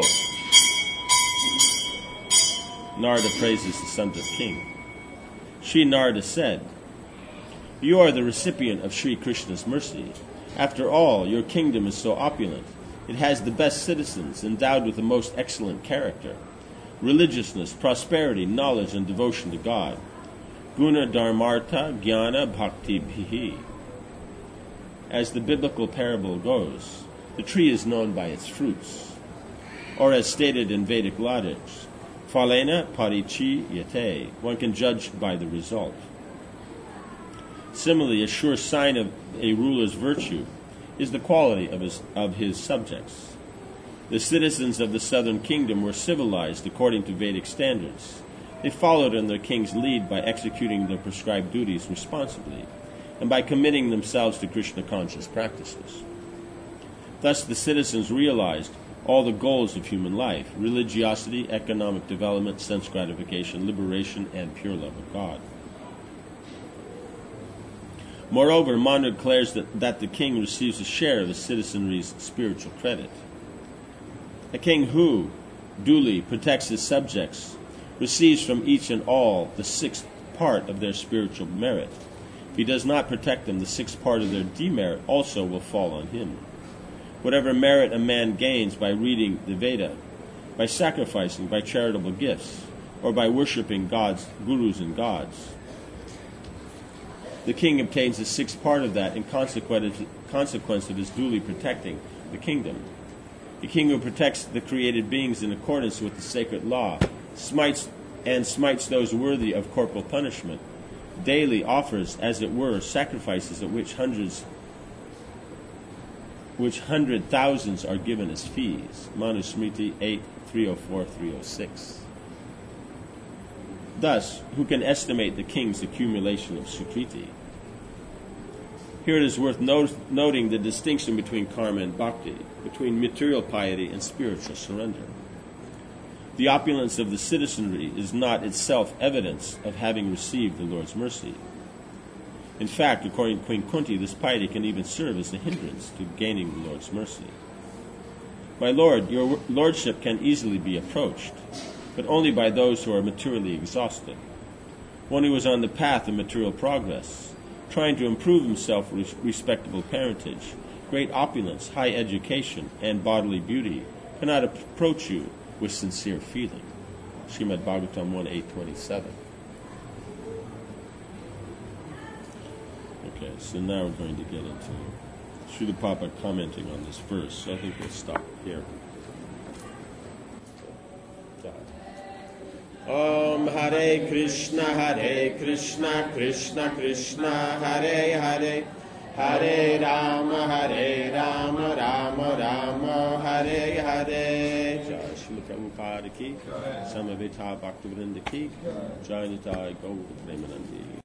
S1: Narda praises the son of the king. Sri Narda said, You are the recipient of Sri Krishna's mercy. After all, your kingdom is so opulent. It has the best citizens, endowed with the most excellent character, religiousness, prosperity, knowledge, and devotion to God. Guna dharmartha jnana bhakti bhihi. As the biblical parable goes, the tree is known by its fruits. Or as stated in Vedic logic, phalena parichiyate. One can judge by the result. Similarly, a sure sign of a ruler's virtue is the quality of his subjects. The citizens of the southern kingdom were civilized according to Vedic standards. They followed in their king's lead by executing their prescribed duties responsibly and by committing themselves to Krishna-conscious practices. Thus, the citizens realized all the goals of human life: religiosity, economic development, sense gratification, liberation, and pure love of God. Moreover, Manu declares that the king receives a share of the citizenry's spiritual credit. A king who duly protects his subjects receives from each and all the sixth part of their spiritual merit. If he does not protect them, the sixth part of their demerit also will fall on him. Whatever merit a man gains by reading the Veda, by sacrificing, by charitable gifts, or by worshipping gods, gurus and gods, the king obtains the sixth part of that in consequence of his duly protecting the kingdom. The king who protects the created beings in accordance with the sacred law smites those worthy of corporal punishment, daily offers, as it were, sacrifices at which hundred thousands are given as fees. Manusmriti 8:304-306. Thus, who can estimate the king's accumulation of sukriti? Here it is worth noting the distinction between karma and bhakti, between material piety and spiritual surrender. The opulence of the citizenry is not itself evidence of having received the Lord's mercy. In fact, according to Queen Kunti, this piety can even serve as a hindrance to gaining the Lord's mercy. My Lord, your lordship can easily be approached, but only by those who are materially exhausted. One who is on the path of material progress, trying to improve himself with respectable parentage, great opulence, high education, and bodily beauty, cannot approach you with sincere feeling. Srimad Bhagavatam 1:8-27. Okay, so now we're going to get into Srila Prabhupada commenting on this verse, so I think we'll stop here. Om Hare Krishna, Krishna Krishna, Hare Hare, Hare Rama, Rama Rama, Hare Hare. Jai Srila Prabhupada ki, Samaveta Bhaktivinoda ki, Jai Nitai Gaur Premanandi.